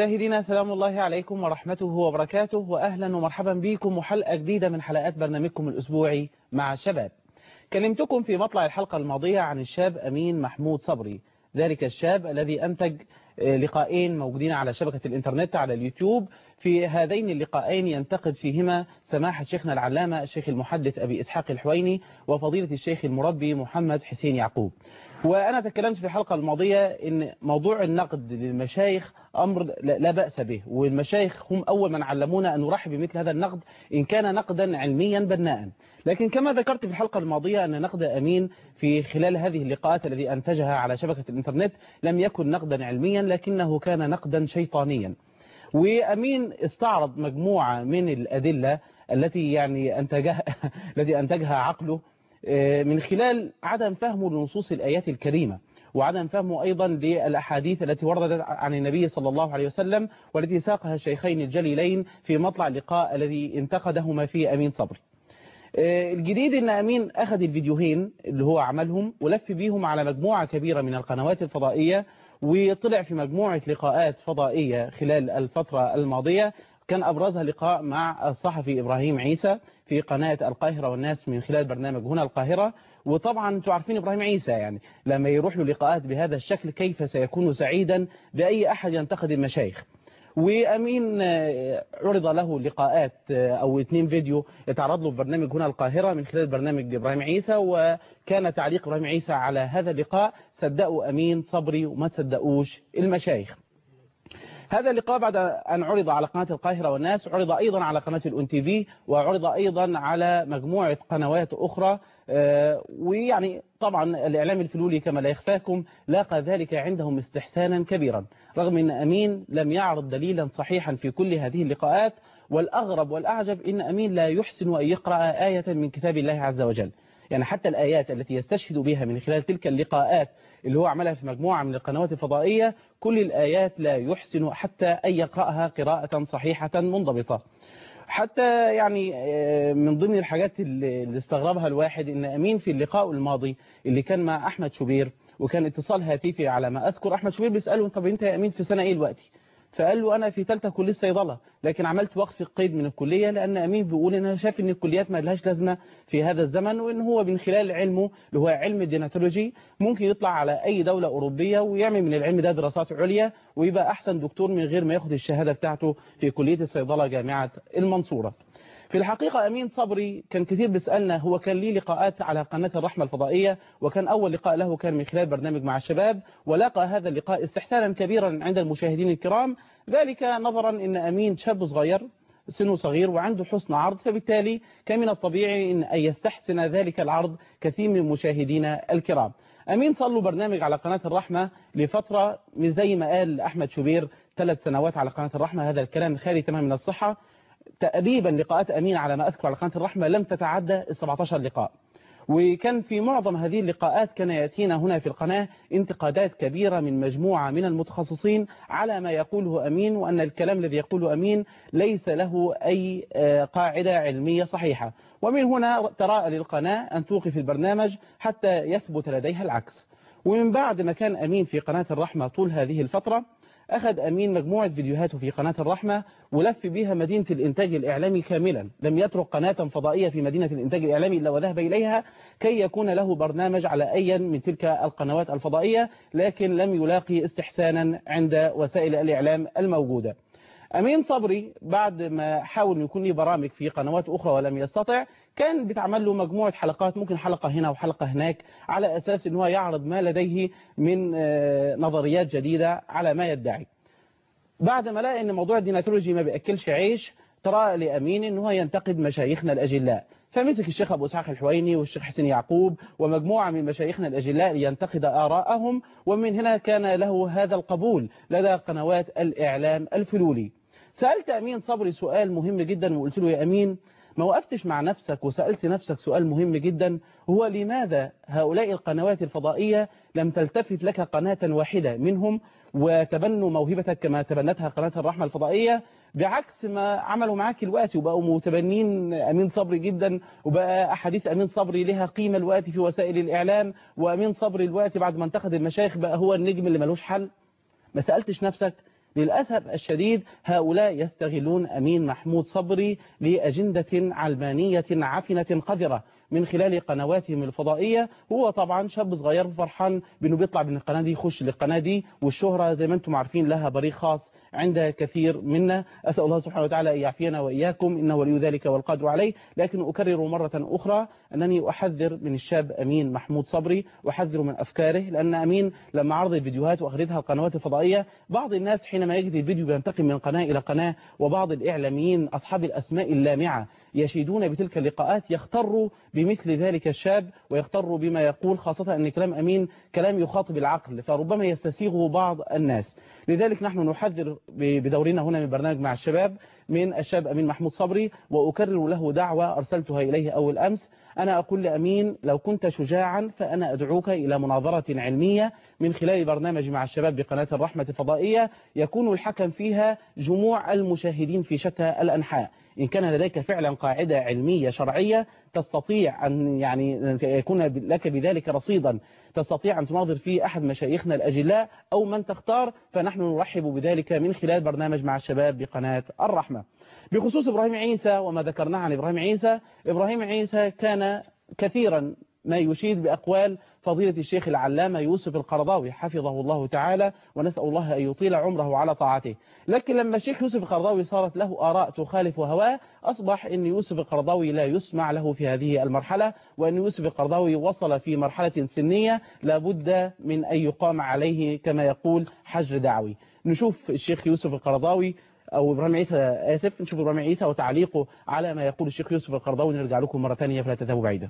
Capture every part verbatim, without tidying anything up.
مشاهدينا سلام الله عليكم ورحمته وبركاته، وأهلا ومرحبا بكم وحلقة جديدة من حلقات برنامجكم الأسبوعي مع الشباب. كلمتكم في مطلع الحلقة الماضية عن الشاب أمين محمود صبري، ذلك الشاب الذي أنتج لقاءين موجودين على شبكة الإنترنت على اليوتيوب. في هذين اللقاءين ينتقد فيهما سماحة شيخنا العلامة الشيخ المحدث أبي إسحاق الحويني وفضيلة الشيخ المربي محمد حسين يعقوب. وأنا تكلمت في الحلقة الماضية إن موضوع النقد للمشايخ أمر لا بأس به، والمشايخ هم أول من علمونا أن نرحب بمثل هذا النقد إن كان نقدا علميا بناء. لكن كما ذكرت في الحلقة الماضية أن نقد أمين في خلال هذه اللقاءات التي أنتجها على شبكة الإنترنت لم يكن نقدا علميا، لكنه كان نقدا شيطانيا. وأمين استعرض مجموعة من الأدلة التي يعني أنتجها التي أنتجها عقله من خلال عدم فهمه لنصوص الآيات الكريمة، وعدم فهمه أيضا للأحاديث التي وردت عن النبي صلى الله عليه وسلم، والتي ساقها الشيخين الجليلين في مطلع اللقاء الذي انتقدهما فيه أمين صبري. الجديد ان امين اخذ الفيديوهين اللي هو عملهم ولف بيهم على مجموعة كبيرة من القنوات الفضائية، وطلع في مجموعة لقاءات فضائية خلال الفترة الماضية. كان ابرزها لقاء مع الصحفي ابراهيم عيسى في قناة القاهرة والناس من خلال برنامج هنا القاهرة. وطبعا انتوا عارفين ابراهيم عيسى يعني لما يروح له لقاءات بهذا الشكل كيف سيكون سعيدا بأي احد ينتقد المشايخ. وأمين عرض له لقاءات أو اثنين فيديو يتعرض له في برنامج هنا القاهرة من خلال برنامج إبراهيم عيسى، وكان تعليق إبراهيم عيسى على هذا اللقاء: صدقوا أمين صبري وما صدقوش المشايخ. هذا اللقاء بعد أن عرض على قناة القاهرة والناس عرض أيضا على قناة الأون تي في، وعرض أيضا على مجموعة قنوات أخرى. ويعني طبعا الإعلام الفلولي كما لا يخفاكم لاقى ذلك عندهم استحسانا كبيرا، رغم أن أمين لم يعرض دليلا صحيحا في كل هذه اللقاءات. والأغرب والأعجب أن أمين لا يحسن أن يقرأ آية من كتاب الله عز وجل، يعني حتى الآيات التي يستشهد بها من خلال تلك اللقاءات اللي هو عملها في مجموعة من القنوات الفضائية، كل الآيات لا يحسن حتى أن يقرأها قراءة صحيحة منضبطة. حتى يعني من ضمن الحاجات اللي استغربها الواحد ان امين في اللقاء الماضي اللي كان مع احمد شوبير، وكان اتصال هاتفي على ما اذكر، احمد شوبير بيساله: طب انت يا امين في سنه ايه دلوقتي؟ فقال له: انا في ثالثه كليه صيدله، لكن عملت وقف القيد من الكليه لان امين بيقول ان انا شايف ان الكليات ما لهاش لازمه في هذا الزمن، وان هو من خلال علمه اللي هو علم الديناتولوجي ممكن يطلع على اي دوله اوروبيه ويعمل من العلم ده دراسات عليا ويبقى احسن دكتور من غير ما ياخد الشهاده بتاعته في كليه الصيدله جامعه المنصوره. في الحقيقة أمين صبري كان كثير بيسألنا، هو كان ليه لقاءات على قناة الرحمة الفضائية، وكان أول لقاء له كان من خلال برنامج مع الشباب، ولاقى هذا اللقاء استحسانا كبيرا عند المشاهدين الكرام، ذلك نظرا أن أمين شاب صغير سنه صغير وعنده حسن عرض، فبالتالي كان من الطبيعي أن يستحسن ذلك العرض كثير من مشاهدينا الكرام. أمين صار له برنامج على قناة الرحمة لفترة من زي ما قال أحمد شوبير ثلاث سنوات على قناة الرحمة، هذا الكلام خالي تماما من الصحة. تقريبا لقاءات أمين على ما أذكر على قناة الرحمة لم تتعدى سبعتاشر لقاء، وكان في معظم هذه اللقاءات كان يأتينا هنا في القناة انتقادات كبيرة من مجموعة من المتخصصين على ما يقوله أمين، وأن الكلام الذي يقوله أمين ليس له أي قاعدة علمية صحيحة. ومن هنا تراءى للقناة أن توقف البرنامج حتى يثبت لديها العكس. ومن بعد ما كان أمين في قناة الرحمة طول هذه الفترة، أخذ أمين مجموعة فيديوهاته في قناة الرحمة ولف بها مدينة الإنتاج الإعلامي كاملا، لم يترك قناة فضائية في مدينة الإنتاج الإعلامي إلا وذهب إليها كي يكون له برنامج على أي من تلك القنوات الفضائية، لكن لم يلاقي استحسانا عند وسائل الإعلام الموجودة. أمين صبري بعد ما حاول أن يكون له برامج في قنوات أخرى ولم يستطع، كان بتعمل له مجموعة حلقات، ممكن حلقة هنا وحلقة هناك، على أساس أنه يعرض ما لديه من نظريات جديدة على ما يدعي. بعد ما لقى أن موضوع الديناتولوجي ما بيأكلش عيش، ترى لأمين أنه ينتقد مشايخنا الأجلاء، فمسك الشيخ أبو إسحاق الحويني والشيخ حسين يعقوب ومجموعة من مشايخنا الأجلاء لينتقد آراءهم، ومن هنا كان له هذا القبول لدى قنوات الإعلام الفلولي. سألت أمين صبري سؤال مهم جدا وقلت له: يا أمين، ما وقفتش مع نفسك وسألت نفسك سؤال مهم جدا، هو لماذا هؤلاء القنوات الفضائية لم تلتفت لك قناة واحدة منهم وتبنوا موهبتك كما تبنتها قناة الرحمة الفضائية، بعكس ما عملوا معاك الوقت وبقوا متبنين أمين صبري جدا، وبقى أحاديث أمين صبري لها قيمة الوقت في وسائل الإعلام، وأمين صبري الوقت بعد ما انتقد المشايخ بقى هو النجم اللي ملوش حل؟ ما سألتش نفسك للأسف الشديد هؤلاء يستغلون أمين محمود صبري لأجندة علمانية عفنة قذرة من خلال قنواتهم الفضائية. هو طبعا شاب صغير فرحان بأنه بيطلع من القناة دي يخش للقناة دي، والشهرة زي ما انتم عارفين لها بريق خاص عند كثير منا. أسأل الله سبحانه وتعالى أن يعافينا وإياكم، إنه ولي ذلك والقادر عليه. لكن أكرر مرة أخرى أنني أحذر من الشاب أمين محمود صبري، أحذر من أفكاره، لأن أمين لما عرض الفيديوهات وأخذتها القنوات الفضائية، بعض الناس حينما يجد الفيديو بينتقل من قناة إلى قناة، وبعض الإعلاميين أصحاب الأسماء اللامعة يشيدون بتلك اللقاءات يختروا بمثل ذلك الشاب ويختروا بما يقول، خاصة أن كلام أمين كلام يخاطب العقل، فربما يستسيغه بعض الناس. لذلك نحن نحذر بدورنا هنا من برنامج مع الشباب من الشاب أمين محمود صبري، وأكرر له دعوة أرسلتها إليه أول أمس. أنا أقول لأمين لو كنت شجاعا فأنا أدعوك إلى مناظرة علمية من خلال برنامج مع الشباب بقناة الرحمة الفضائية، يكون الحكم فيها جموع المشاهدين في شتى الأنحاء. إن كان لديك فعلا قاعدة علمية شرعية تستطيع أن يعني يكون لك بذلك رصيدا، تستطيع أن تناظر فيه أحد مشايخنا الأجلاء أو من تختار، فنحن نرحب بذلك من خلال برنامج مع الشباب بقناة الرحمة. بخصوص إبراهيم عيسى وما ذكرناه عن إبراهيم عيسى، إبراهيم عيسى كان كثيرا ما يشيد بأقوال فضيلة الشيخ العلامة يوسف القرضاوي حفظه الله تعالى، ونسأل الله أن يطيل عمره على طاعته. لكن لما الشيخ يوسف القرضاوي صارت له آراء تخالف هواه، أصبح أن يوسف القرضاوي لا يسمع له في هذه المرحلة، وأن يوسف القرضاوي وصل في مرحلة سنية لابد من أن يقام عليه كما يقول حجر دعوي. نشوف الشيخ يوسف القرضاوي أو إبراهيم عيسى، آسف، نشوف إبراهيم عيسى وتعليقه على ما يقول الشيخ يوسف القرضاوي. نرجع لكم مرة ثانية فلا تذهبوا بعيدا.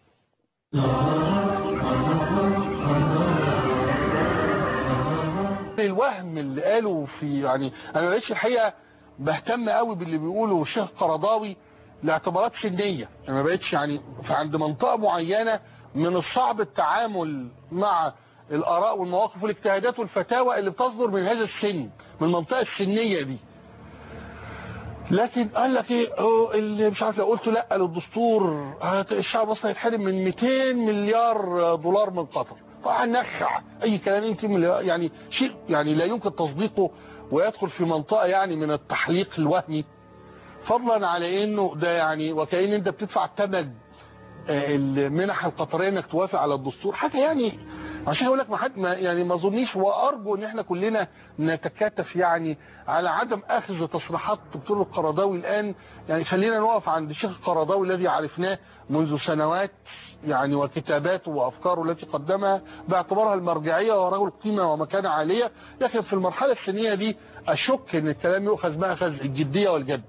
الوهم اللي قالوا في، يعني انا ما بقتش الحقيقه بهتم قوي باللي بيقوله الشيخ قرضاوي لاعتبارات سنيه، انا ما بقتش يعني عند منطقه معينه من الصعب التعامل مع الاراء والمواقف والاجتهادات والفتاوى اللي بتصدر من هذا السن، من المنطقه السنيه دي. لكن قال لك ايه اللي مش عارف، لو قلت لا للدستور الشعب المصري هيتحرم من مئتين مليار دولار من قطر، طبعا نخع اي كلام يمكن يعني شيء يعني لا يمكن تصديقه ويدخل في منطقه يعني من التحليق الوهمي، فضلا على انه ده يعني وكأن انت بتدفع ثمن المنح القطريه انك توافق على الدستور، حتى يعني عشان اقول لك ما حد ما يعني ما اظنيش، وارجو ان احنا كلنا نتكاتف يعني على عدم اخذ تصريحات الدكتور القرضاوي الان. يعني خلينا نقف عند الشيخ القرضاوي الذي عرفناه منذ سنوات يعني، وكتاباته وافكاره التي قدمها باعتبارها المرجعيه، ورجل قيمه ومكانه عاليه. لكن في المرحله السنيه دي اشك ان الكلام يؤخذ ماخذ الجديه والجد.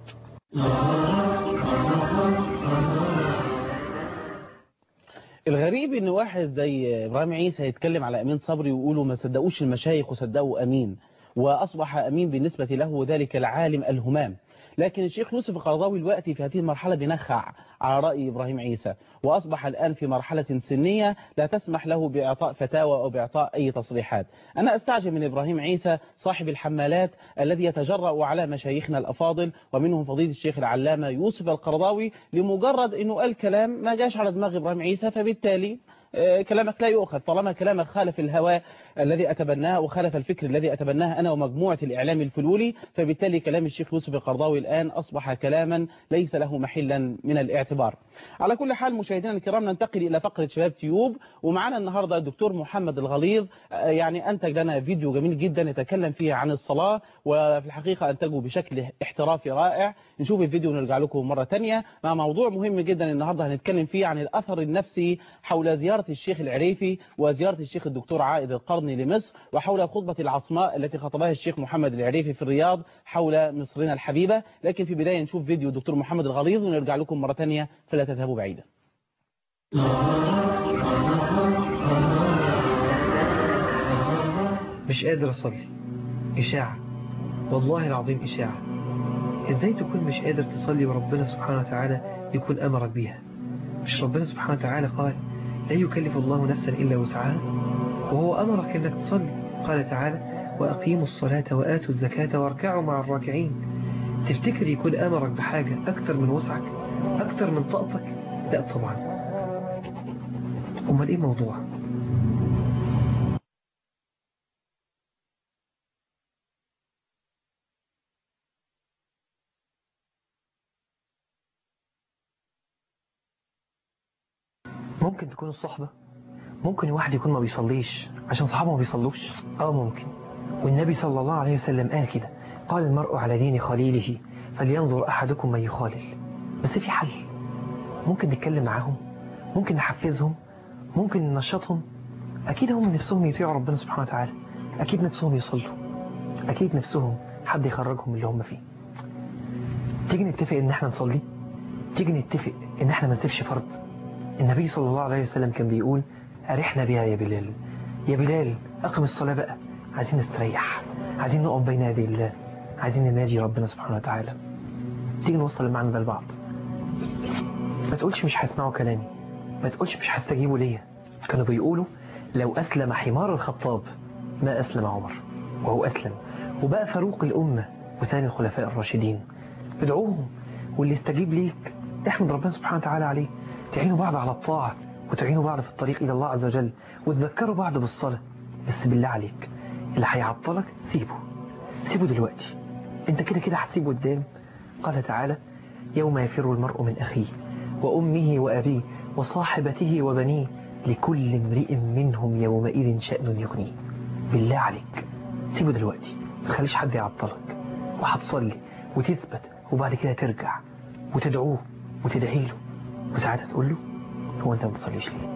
الغريب ان واحد زي ابراهيم عيسى يتكلم على امين صبري ويقولوا ما صدقوش المشايخ وصدقوا امين، واصبح امين بالنسبه له ذلك العالم الهمام. لكن الشيخ يوسف القرضاوي الوقتي في هذه المرحله بنخع على راي ابراهيم عيسى، واصبح الان في مرحله سنيه لا تسمح له باعطاء فتاوى او باعطاء اي تصريحات. انا استعجب من ابراهيم عيسى صاحب الحمالات الذي يتجرأ على مشايخنا الافاضل، ومنهم فضيله الشيخ العلامه يوسف القرضاوي، لمجرد انه قال كلام ما جاش على دماغ ابراهيم عيسى، فبالتالي كلامك لا يؤخذ طالما كلامك خالف الهوى الذي أتبناه وخالف الفكر الذي أتبناه أنا ومجموعة الإعلام الفلولي، فبالتالي كلام الشيخ يوسف القرضاوي الآن أصبح كلاما ليس له محلا من الاعتبار. على كل حال مشاهدينا الكرام، ننتقل إلى فقرة شباب تيوب، ومعنا النهاردة الدكتور محمد الغليظ، يعني أنتج لنا فيديو جميل جدا يتكلم فيه عن الصلاة، وفي الحقيقة أنتجه بشكل احترافي رائع. نشوف الفيديو ونرجع لكم مرة تانية مع موضوع مهم جدا النهاردة هنتكلم فيه عن الأثر النفسي حول زيارة الشيخ العريفي وزيارة الشيخ الدكتور عائد القرني لمصر، وحول الخطبة العصماء التي خطبها الشيخ محمد العريفي في الرياض حول مصرنا الحبيبة. لكن في بداية نشوف فيديو الدكتور محمد الغليظ ونرجع لكم مرة تانية فلا تذهبوا بعيدا. مش قادر أصلي، إشاعة، والله العظيم إشاعة. إزاي تكون مش قادر تصلي وربنا سبحانه وتعالى يكون أمرك بيها؟ مش ربنا سبحانه وتعالى قال لا يكلف الله نفسا إلا وسعها، وهو أمرك أنك تصلي. قال تعالى وأقيموا الصلاة وآتوا الزكاة واركعوا مع الراكعين. تفتكر يكون أمرك بحاجة أكتر من وسعك، أكتر من طاقتك؟ لا طبعا. أمال إيه موضوع؟ ممكن تكون الصحبة، ممكن الواحد يكون ما بيصليش عشان صحابه ما بيصلوش. اه ممكن. والنبي صلى الله عليه وسلم قال كده، قال المرء على دين خليله فلينظر أحدكم من يخالل. بس في حل، ممكن نتكلم معاهم، ممكن نحفزهم، ممكن ننشطهم. أكيد هم نفسهم يطيعوا ربنا سبحانه وتعالى، أكيد نفسهم يصلوا، أكيد نفسهم حد يخرجهم من اللي هم فيه. تيجي نتفق إن احنا نصلي، تيجي نتفق إن احنا ما نسيبش فرض. النبي صلى الله عليه وسلم كان بيقول أرحنا بها يا بلال، يا بلال أقم الصلاة بقى، عايزين نستريح، عايزين نقف بين يدي الله، عايزين نناجي ربنا سبحانه وتعالى. تيجي نوصل المعنى ده لبعض. ما تقولش مش هيسمعوا كلامي، ما تقولش مش هيستجيبوا ليا. كانوا بيقولوا لو أسلم حمار الخطاب ما أسلم عمر، وهو أسلم وبقى فاروق الأمة وثاني الخلفاء الراشدين. ادعوهم، واللي يستجيب ليك احمد ربنا سبحانه وتعالى عليه. تعينوا بعض على الطاعة وتعينوا بعض في الطريق إلى الله عز وجل، وتذكروا بعض بالصلاة. بس بالله عليك اللي هيعطلك سيبه، سيبه دلوقتي، انت كده كده هتسيبه قدام. قال تعالى يوم يفر المرء من أخيه وأمه وأبيه وصاحبته وبنيه لكل امرئ منهم يومئذ شأن يغنيه. بالله عليك سيبه دلوقتي، ما تخليش حد يعطلك، وهتصلي وتثبت، وبعد كده ترجع وتدعوه وتدعي له، وساعتها تقول له هو انت ما بتصليش ليه؟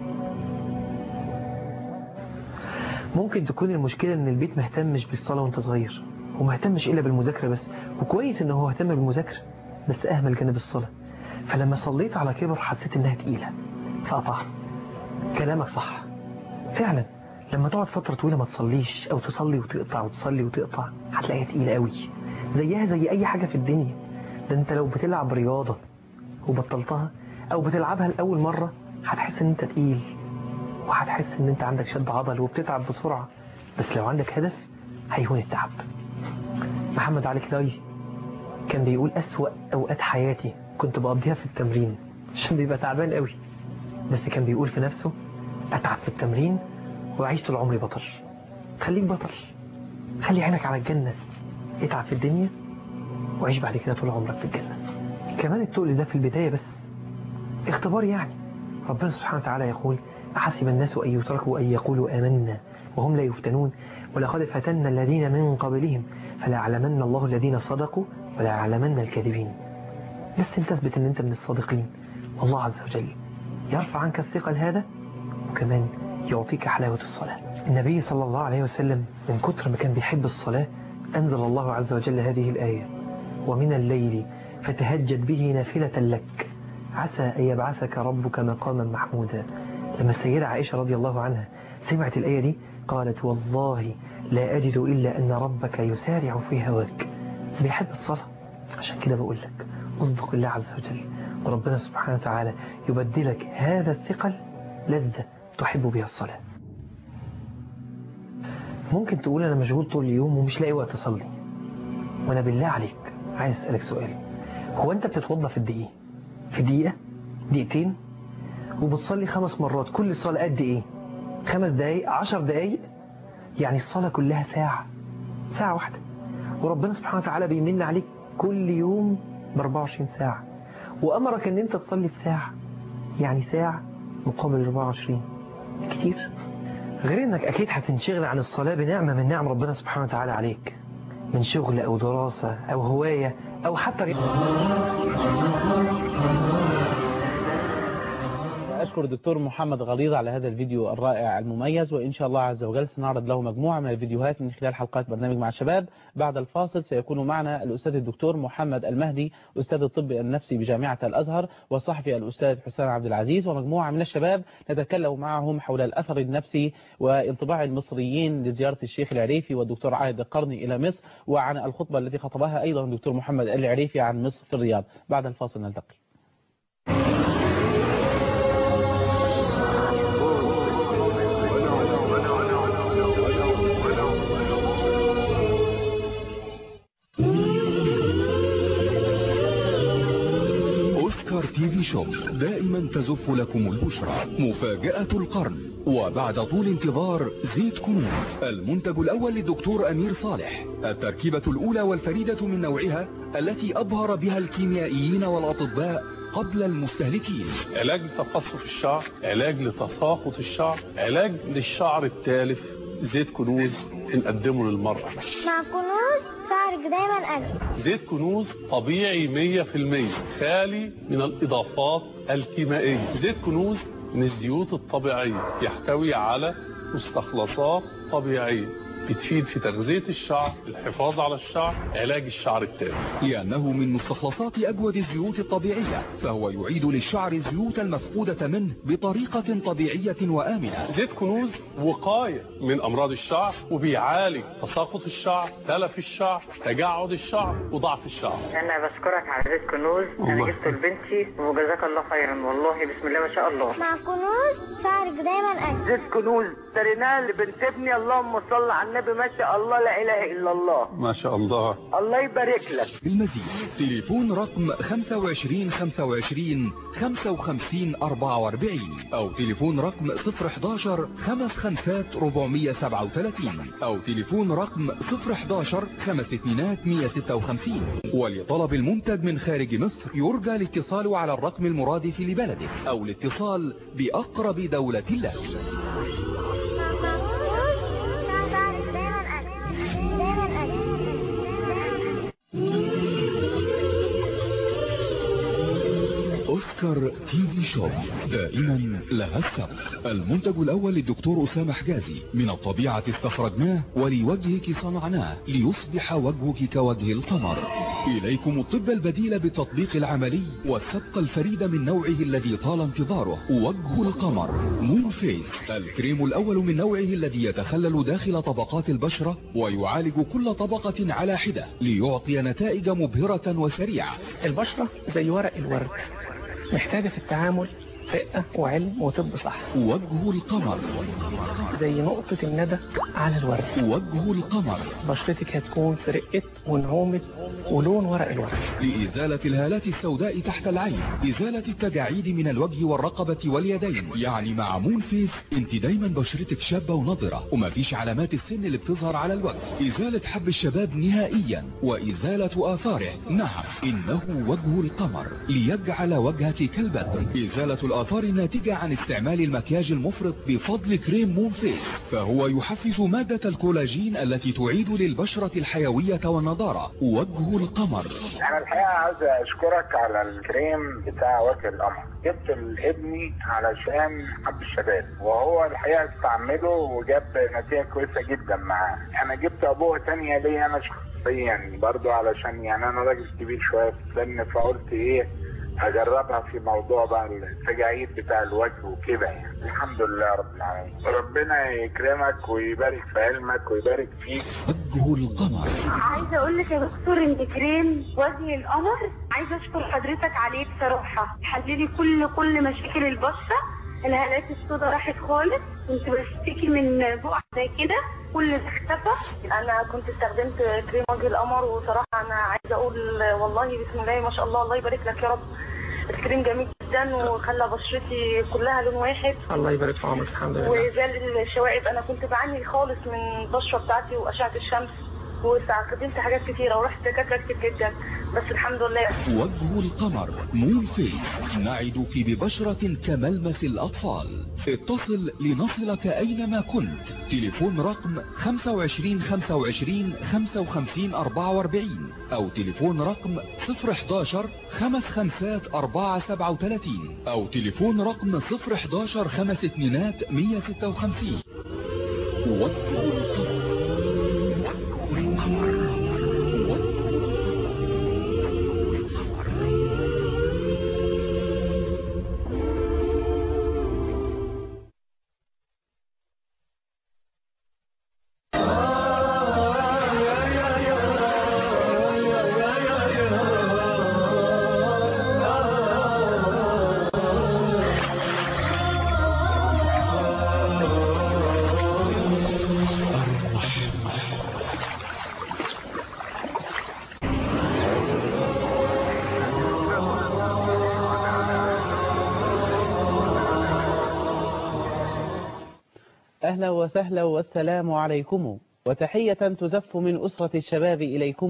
ممكن تكون المشكلة ان البيت مهتمش بالصلاة وانت صغير، ومهتمش الا بالمذاكرة بس، وكويس ان هو اهتم بالمذاكرة بس اهمل جانب الصلاة. فلما صليت على كبر حسيت انها تقيلة فقطعت. كلامك صح فعلا، لما تقعد فترة طويلة ما تصليش او تصلي وتقطع وتصلي وتقطع هتلاقيها تقيلة قوي، زيها زي اي حاجة في الدنيا. ده انت لو بتلعب رياضة وبطلتها او بتلعبها لأول مرة هتحس ان انت تقيل، وهتحس ان انت عندك شد عضل وبتتعب بسرعة. بس لو عندك هدف هيهون التعب. محمد علي كلاي كان بيقول أسوأ أوقات حياتي كنت بقضيها في التمرين عشان بيبقى تعبان قوي، بس كان بيقول في نفسه أتعب في التمرين وأعيش طول عمري بطل. خليك بطل، خلي عينك على الجنة، اتعب في الدنيا وعيش بعد كده طول عمرك في الجنة. كمان التقل ده في البداية بس اختبار يعني. ربنا سبحانه وتعالى يقول أحسب الناس أن يتركوا أن يقولوا آمنا وهم لا يفتنون ولقد فتنا الذين من قبلهم فليعلمن الله الذين صدقوا وليعلمن الكاذبين. بس انت تثبت ان انت من الصادقين، والله عز وجل يرفع عنك الثقل هذا، وكمان يعطيك حلاوة الصلاة. النبي صلى الله عليه وسلم من كتر ما كان بيحب الصلاة أنزل الله عز وجل هذه الآية ومن الليل فتهجد به نافلة لك عسى أن يبعثك ربك مقاما محمودا. لما السيدة عائشة رضي الله عنها سمعت الآية دي قالت والله لا أجد إلا أن ربك يسارع في هواك. بيحب الصلاة، عشان كده بقول لك اصدق الله عز وجل، وربنا سبحانه وتعالى يبدلك هذا الثقل لذة تحب بها الصلاة. ممكن تقول أنا مشغول طول اليوم ومش لاقي وقت أصلي، وأنا بالله عليك عايز أسألك سؤال، هو أنت بتتوضى في الدقيقة في دقيقة دقيقتين وبتصلي خمس مرات، كل صلاة قد إيه؟ خمس دقايق عشر دقايق، يعني الصلاة كلها ساعة ساعة واحدة، وربنا سبحانه وتعالى بيمن عليك كل يوم ب أربعة وعشرين ساعة، وأمرك أن أنت تصلي بساعة، يعني ساعة مقابل أربعة وعشرين كتير. غير أنك أكيد هتنشغل عن الصلاة بنعمة من نعم ربنا سبحانه وتعالى عليك، من شغل أو دراسة أو هواية أو حتى أشكر الدكتور محمد غليظ على هذا الفيديو الرائع المميز، وإن شاء الله عز وجل سنعرض له مجموعة من الفيديوهات من خلال حلقات برنامج مع الشباب. بعد الفاصل سيكون معنا الأستاذ الدكتور محمد المهدي أستاذ الطب النفسي بجامعة الأزهر، والصحفي الأستاذ حسام عبد العزيز، ومجموعة من الشباب نتكلم معهم حول الأثر النفسي وانطباع المصريين لزيارة الشيخ العريفي والدكتور عايد القرني إلى مصر، وعن الخطبة التي خطبها أيضا الدكتور محمد العريفي عن مصر في الرياض. بعد الفاصل نلتقي. تي في شوب دائما تزف لكم البشرى مفاجأة القرن، وبعد طول انتظار زيت كنوز المنتج الأول للدكتور أمير صالح، التركيبة الأولى والفريدة من نوعها التي أبهر بها الكيميائيين والأطباء قبل المستهلكين. علاج لتقصف الشعر، علاج لتساقط الشعر، علاج للشعر التالف. زيت كنوز بنقدمه للمرأة. مع كنوز شعرك دايما أجمل. زيت كنوز طبيعي مية في المية، خالي من الإضافات الكيميائية. زيت كنوز من الزيوت الطبيعية، يحتوي على مستخلصات طبيعية بتفيد في تغذية الشعر، الحفاظ على الشعر، علاج الشعر التالف. لأنه من مستخلصات أجود الزيوت الطبيعية، فهو يعيد للشعر الزيوت المفقودة منه بطريقة طبيعية وآمنة. زيت كنوز وقاية من أمراض الشعر، وبيعالج تساقط الشعر، تلف الشعر، تجعد الشعر، وضعف الشعر. أنا بشكرك على زيت كنوز، أنا جبته لبنتي وجزاك الله خيرا، والله بسم الله ما شاء الله. مع كنوز شعرك دايما أجمل. زيت كنوز اشتريناه لبنت ابني، اللهم صل على النبي، ما شاء الله لا اله الا الله. ما شاء الله. الله يبارك لك. بالمزيد تليفون رقم خمسة وعشرين خمسة وعشرين خمسة وخمسين أربعة وأربعين او تليفون رقم صفر حداشر خمس خمسات أربعمية سبعة وثلاثين او تليفون رقم صفر حداشر خمس اتنينات مية ستة وخمسين. ولطلب المنتج من خارج مصر يرجى الاتصال على الرقم المرادف لبلدك او الاتصال بأقرب دولة لك. أوسكار تي في شوب دائما لها السبق. المنتج الأول للدكتور أسامة حجازي، من الطبيعة استخرجناه ولوجهك صنعناه ليصبح وجهك كوجه القمر. إليكم الطب البديل بالتطبيق العملي والسبق الفريد من نوعه الذي طال انتظاره، وجه القمر مون فيس، الكريم الأول من نوعه الذي يتخلل داخل طبقات البشرة ويعالج كل طبقة على حدة ليعطي نتائج مبهرة وسريعة. البشرة زي ورق الورد، محتاجة في التعامل رقة وعلم وطب صح. وجه القمر زي نقطة الندى على الورد. وجه القمر بشرتك هتكون في رقة ونعومة ولون ورق الورد. لإزالة الهالات السوداء تحت العين، إزالة التجاعيد من الوجه والرقبة واليدين. يعني مع مون فيس انت دايما بشرتك شابة ونضرة ومفيش علامات السن اللي بتظهر على الوجه. إزالة حب الشباب نهائيا وإزالة آثاره. نعم، إنه وجه القمر ليجعل وجهك كالبدر. إزالة الآثار الناتجة عن استعمال المكياج المفرط بفضل كريم مون فيس، فهو يحفز مادة الكولاجين التي تعيد للبشرة الحيوية والنضارة. وجه القمر. أنا الحقيقة عايز أشكرك على الكريم بتاع وجه القمر. جبت لابني علشان حب الشباب، وهو الحقيقة استعمله وجاب نتيجة كويسة جدا معاه. أنا جبت أبوه تانية ليا أنا شخصيا برضو، علشان يعني أنا راجل كبير شوية في السن، فقلت إيه هجربها في موضوع بقى التجاعيد بتاع الوجه وكده يعني. الحمد لله رب العالمين، ربنا يكرمك ويبارك في علمك ويبارك فيك. وجه القمر. عايزه اقول لك يا دكتور ان كريم وجه القمر عايزه اشكر حضرتك عليه بصراحه، حللي كل كل مشاكل البشره، الهالات السوداء راحت خالص، كنت بشتكي من بقع زي كده كل ده اختفى. انا كنت استخدمت كريم وجه القمر، وصراحه انا عايزه اقول والله بسم الله ما شاء الله، الله يبارك لك يا رب. الكريم جميل جدا وخلى بشرتي كلها لون واحد. الله يبارك في عمرك. الحمد لله. وزال الشوائب، انا كنت بعاني خالص من البشره بتاعتي واشعه الشمس، واستخدمت حاجات كتيره ورحت دكاتره كتير جدا، بس الحمد لله. وجه القمر مون فيس، نعدك ببشرة كملمس الأطفال. اتصل لنصلك أينما كنت. تليفون رقم خمسة وعشرين خمسة وعشرين خمسة وخمسين أربعة وأربعين أو تليفون رقم صفر حداشر خمس خمسات أربعة سبعة وثلاثين أو تليفون رقم صفر حداشر خمس اتنينات مية ستة وخمسين. وجه القمر. أهلا وسهلا والسلام عليكم، وتحية تزف من أسرة الشباب إليكم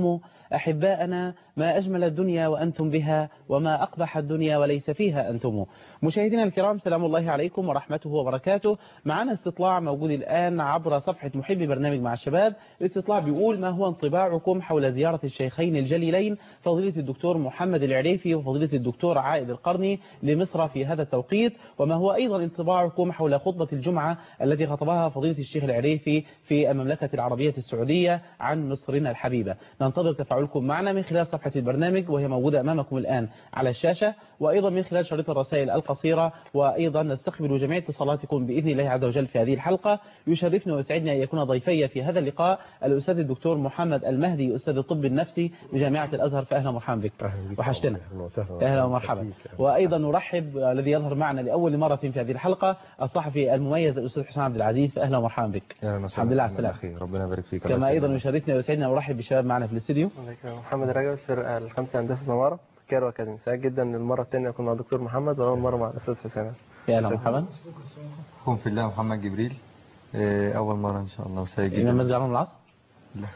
أحباءنا ما أجمل الدنيا وأنتم بها وما أقبح الدنيا وليس فيها أنتم. مشاهدينا الكرام سلام الله عليكم ورحمته وبركاته. معنا استطلاع موجود الآن عبر صفحة محبي برنامج مع الشباب. الاستطلاع بيقول: ما هو انطباعكم حول زيارة الشيخين الجليلين فضيلة الدكتور محمد العريفي وفضيلة الدكتور عائد القرني لمصر في هذا التوقيت؟ وما هو أيضا انطباعكم حول خطبة الجمعة التي خطبها فضيلة الشيخ العريفي في المملكة العربية السعودية عن مصرنا الحبيبة؟ ننتظر تفاعلكم معنا من خلال صفحة البرنامج وهي موجودة أمامكم الآن على الشاشة، وأيضا من خلال شريط الرسائل القصيرة، وأيضا نستقبل جميع اتصالاتكم بإذن الله عز وجل في هذه الحلقة. يشرفني ويسعدني أن يكون ضيفي في هذا اللقاء الأستاذ الدكتور محمد المهدي أستاذ الطب النفسي بجامعة الأزهر، فأهلا ومرحبا بك. وحشتنا. أهلا ومرحبا. وأيضا نرحب الذي يظهر معنا لأول مرة في هذه الحلقة الصحفي المميز الأستاذ حسام عبد العزيز، فأهلا ومرحبا بك. الحمد لله على السلامة. ربنا يبارك فيك. كما أيضا يشرفني ويسعدني أن أرحب بالشباب معنا في الاستديو. محمد رجب الفرقة الخمسة هندسة سمارة كايرو أكاديمي. سعيد جدا المرة الثانية أكون مع الدكتور محمد وأول مرة مع الأستاذ حسام. يا أهلا مرحبا. أخوكم في الله محمد جبريل، أول مرة إن شاء الله وسعيد جدا. إمام مسجد عمرو العصر؟ لا.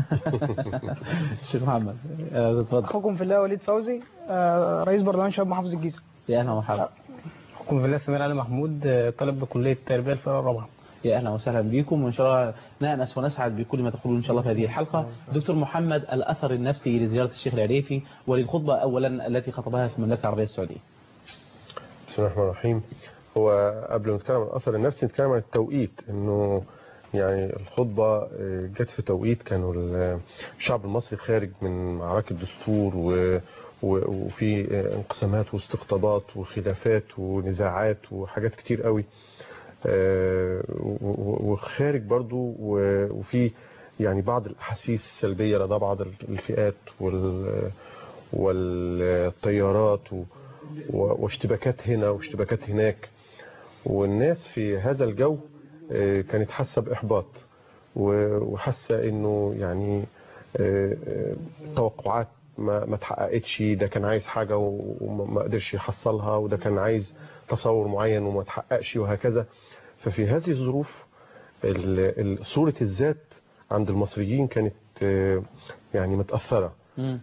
شيخ محمد اتفضل. أخوكم في الله وليد فوزي، رئيس برلمان شباب محافظة الجيزة. يا أهلا مرحبا. أخوكم في الله سمير علي محمود، طالب بكلية التربية الفرقة الرابعة. يا أهلا وسهلا بكم، وإن شاء الله نأنس ونسعد بكل ما تقولون إن شاء الله في هذه الحلقة. دكتور محمد، الأثر النفسي لزيارة الشيخ العريفي وللخطبة أولا التي خطبها في المملكة العربية السعودية. بسم الله الرحمن الرحيم. هو قبل ما نتكلم عن الأثر النفسي نتكلم عن التوقيت، إنه يعني الخطبة جت في توقيت كانوا الشعب المصري خارج من معركة دستور و وفي انقسامات واستقطابات وخلافات ونزاعات وحاجات كتير قوي، وخارج برضو وفي يعني بعض الأحاسيس السلبية لدى بعض الفئات والتيارات واشتباكات هنا واشتباكات هناك، والناس في هذا الجو كانت حاسة بإحباط وحاسة إنه يعني توقعات ما ما تحققتش، ده كان عايز حاجة وما قدرش يحصلها، وده كان عايز تصور معين وما تحققش، وهكذا. ففي هذه الظروف صورة الذات عند المصريين كانت يعني متأثرة،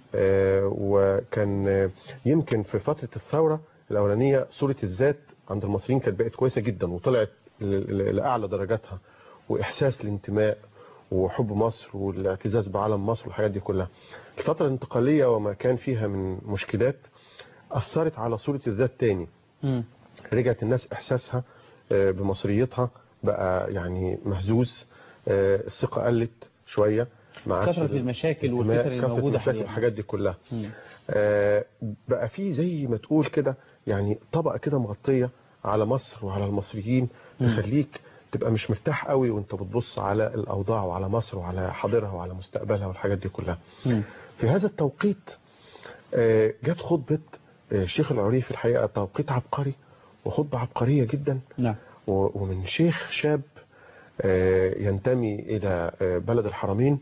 وكان يمكن في فترة الثورة الأولانية صورة الذات عند المصريين كانت بقت كويسة جدا وطلعت لأعلى درجاتها، وإحساس الانتماء وحب مصر والاعتزاز بعلم مصر والحاجات دي كلها. الفترة الانتقالية وما كان فيها من مشكلات أثرت على صورة الذات تاني. م. رجعت الناس إحساسها بمصريتها بقى يعني مهزوز، الثقة قلت شوية مع كثرة المشاكل والفتن الموجودة حاليا، الحاجات دي كلها. بقى في زي ما تقول كده يعني طبقة كده مغطية على مصر وعلى المصريين، تخليك تبقى مش مرتاح قوي وانت بتبص على الأوضاع وعلى مصر وعلى حاضرها وعلى مستقبلها والحاجات دي كلها. م. في هذا التوقيت جت خطبة الشيخ العريفي، الحقيقة توقيت عبقري وخطبة عبقرية جدا. نعم. ومن شيخ شاب ينتمي إلى بلد الحرمين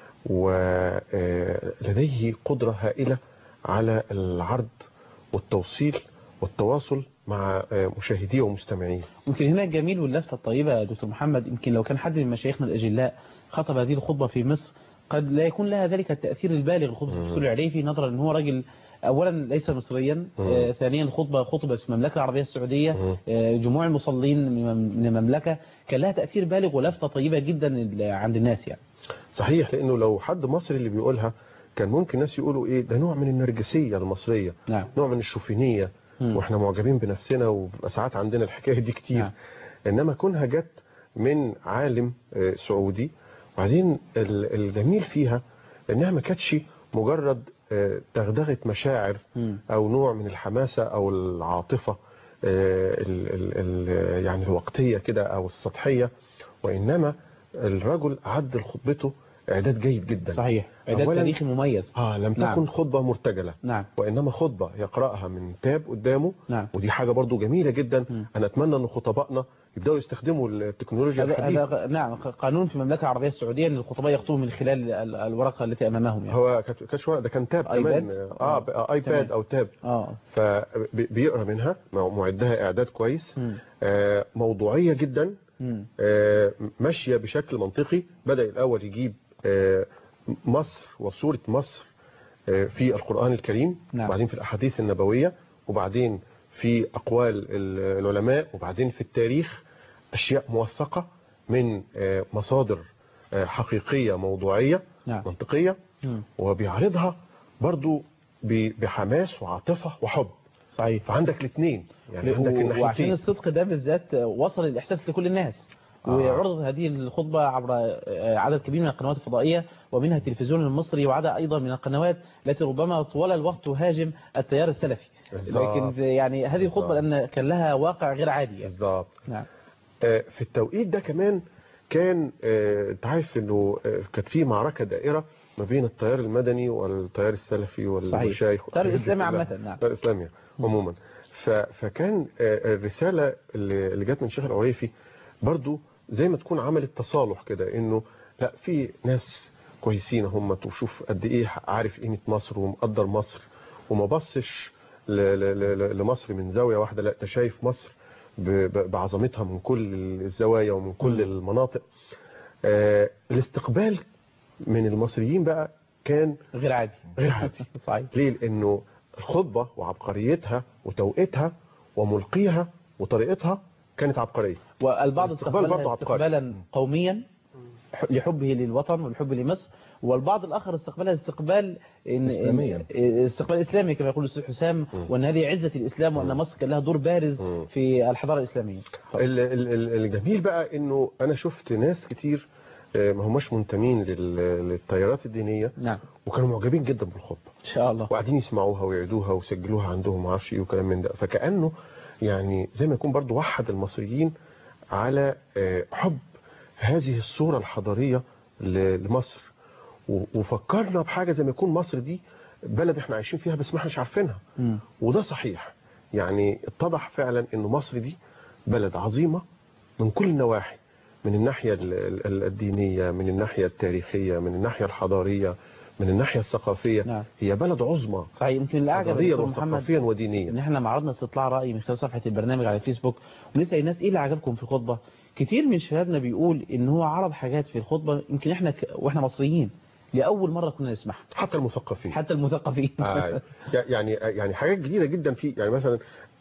ولديه قدرة هائلة على العرض والتوصيل والتواصل مع مشاهديه ومستمعيه. يمكن هنا الجميل واللفتة الطيبة يا دكتور محمد، يمكن لو كان حد من مشايخنا الأجلاء خطب هذه الخطبة في مصر قد لا يكون لها ذلك التأثير البالغ لخطبة الدكتور العريفي، نظرا أن هو راجل أولا ليس مصريا، آه ثانيا الخطبة خطبة في المملكة العربية السعودية، آه جموع المصلين من المملكة، كان لها تأثير بالغ ولفتة طيبة جدا عند الناس يعني. صحيح، لأنه لو حد مصري اللي بيقولها كان ممكن الناس يقولوا إيه ده نوع من النرجسية المصرية. نعم. نوع من الشوفينية، م. وإحنا معجبين بنفسنا وبيبقى ساعات عندنا الحكاية دي كتير. نعم. إنما كونها جت من عالم آه سعودي، وبعدين الجميل فيها إنها ما كانتش مجرد تغدغة مشاعر أو نوع من الحماسة أو العاطفة ال ال يعني الوقتية كده أو السطحية، وإنما الرجل عد خطبته إعداد جيد جدا. صحيح، إعداد تاريخي مميز. آه لم تكن نعم. خطبة مرتجلة. نعم. وإنما خطبة يقرأها من تاب قدامه. نعم. ودي حاجة برضو جميلة جدا. م. أنا أتمنى أن خطبائنا يبدأوا يستخدموا التكنولوجيا الحديثة. نعم، قانون في المملكة العربية السعودية أن الخطباء يخطبوا من خلال الورقة التي أمامهم يعني. هو كانت ورقة، ده كان تاب كمان. آه, آه آيباد أو تاب. آه. فبيقرأ منها، معدها إعداد كويس، آه موضوعية جدا، آه ماشية بشكل منطقي. بدأ الأول يجيب آه مصر وصورة مصر في القرآن الكريم، نعم. وبعدين في الأحاديث النبوية، وبعدين في أقوال العلماء، وبعدين في التاريخ، أشياء موثقة من مصادر حقيقية موضوعية نعم. منطقية، مم. وبيعرضها برضو بحماس وعاطفة وحب. صحيح. فعندك الاثنين، يعني عندك وعشان الناحيتين. الصدق ده بالذات وصل الإحساس لكل الناس. آه. وعرضت هذه الخطبة عبر عدد كبير من القنوات الفضائية ومنها التلفزيون المصري، وعدد أيضا من القنوات التي ربما طوال الوقت تهاجم التيار السلفي. بالزبط. لكن يعني هذه الخطبة لأن كان لها واقع غير عادي يعني. بالظبط. نعم. في التوقيت ده كمان كان انت عارف انه كانت في معركة دائرة ما بين التيار المدني والتيار السلفي والمشايخ التيار الإسلامي عامة. نعم. التيار الإسلامي عموما. فكان الرسالة اللي جت من الشيخ العريفي برضو زي ما تكون عملت تصالح كده، انه لا، في ناس كويسين هم، وشوف قد ايه عارف قيمة مصر ومقدر مصر، وما بصش لمصر من زاوية واحدة، لا، شايف مصر بعظمتها من كل الزوايا ومن كل المناطق. آه الاستقبال من المصريين بقى كان غير عادي غير عادي. صحيح. ليه؟ لانه الخطبة وعبقريتها وتوقيتها وملقيها وطريقتها كانت عبقرية. والبعض استقبلها استقبالا قوميا لحبه للوطن والحب لمصر، والبعض الآخر استقبلها استقبال إسلاميا، استقبال إسلامي كما يقول الأستاذ حسام، وأن هذه عزة الإسلام وأن مصر كان لها دور بارز في الحضارة الإسلامية. الجميل بقى أنه أنا شفت ناس كتير ما هماش منتمين للتيارات الدينية. نعم. وكانوا معجبين جدا بالخطبة إن شاء الله، وقاعدين يسمعوها ويعيدوها وسجلوها عندهم ما اعرفش ايه وكلام من ده. فكأنه يعني زي ما يكون برضو وحد المصريين على حب هذه الصورة الحضارية لمصر، وفكرنا بحاجة زي ما يكون مصر دي بلد احنا عايشين فيها بس ما احناش عارفينها. م. وده صحيح، يعني اتضح فعلا انه مصر دي بلد عظيمة من كل النواحي، من الناحية الدينية، من الناحية التاريخية، من الناحية الحضارية، من الناحية الثقافية. نعم. هي بلد عظمى. صحيح. يمكن الأعجب حضاريا وثقافيا ودينيا ان احنا معرضنا استطلاع رأي من خلال صفحة البرنامج على الفيسبوك، ونسأل الناس ايه اللي عجبكم في الخطبة. كتير من شبابنا بيقول ان هو عرض حاجات في الخطبة يمكن احنا ك... واحنا مصريين لأول مرة كنا نسمعها. حتى المثقفين حتى المثقفين آه. يعني يعني حاجات جديدة جدا في، يعني مثلا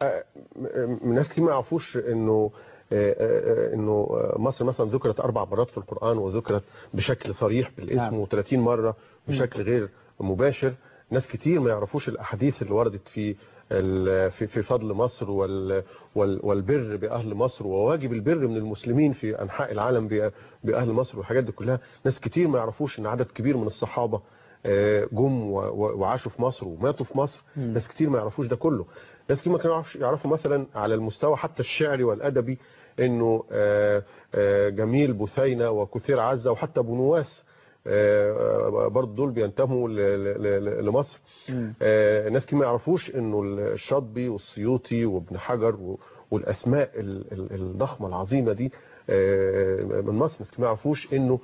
ناس كتير ما يعرفوش انه انه مصر مثلا ذكرت اربع مرات في القرآن، وذكرت بشكل صريح بالاسم، و30 مرة بشكل غير مباشر. ناس كتير ما يعرفوش الاحاديث اللي وردت في في في فضل مصر والبر باهل مصر، وواجب البر من المسلمين في انحاء العالم باهل مصر، والحاجات دي كلها. ناس كتير ما يعرفوش ان عدد كبير من الصحابة جم وعاشوا في مصر وماتوا في مصر. ناس كتير ما يعرفوش ده كله. ناس كتير ما كانوا يعرفوا مثلا على المستوى حتى الشعري والادبي انه جميل بثينة وكثير عزة وحتى ابو نواس برضه دول بينتموا لمصر. ناس كتير ما يعرفوش انه الشاطبي والسيوطي وابن حجر والاسماء الضخمة العظيمة دي من مصر. ناس كتير ما يعرفوش انه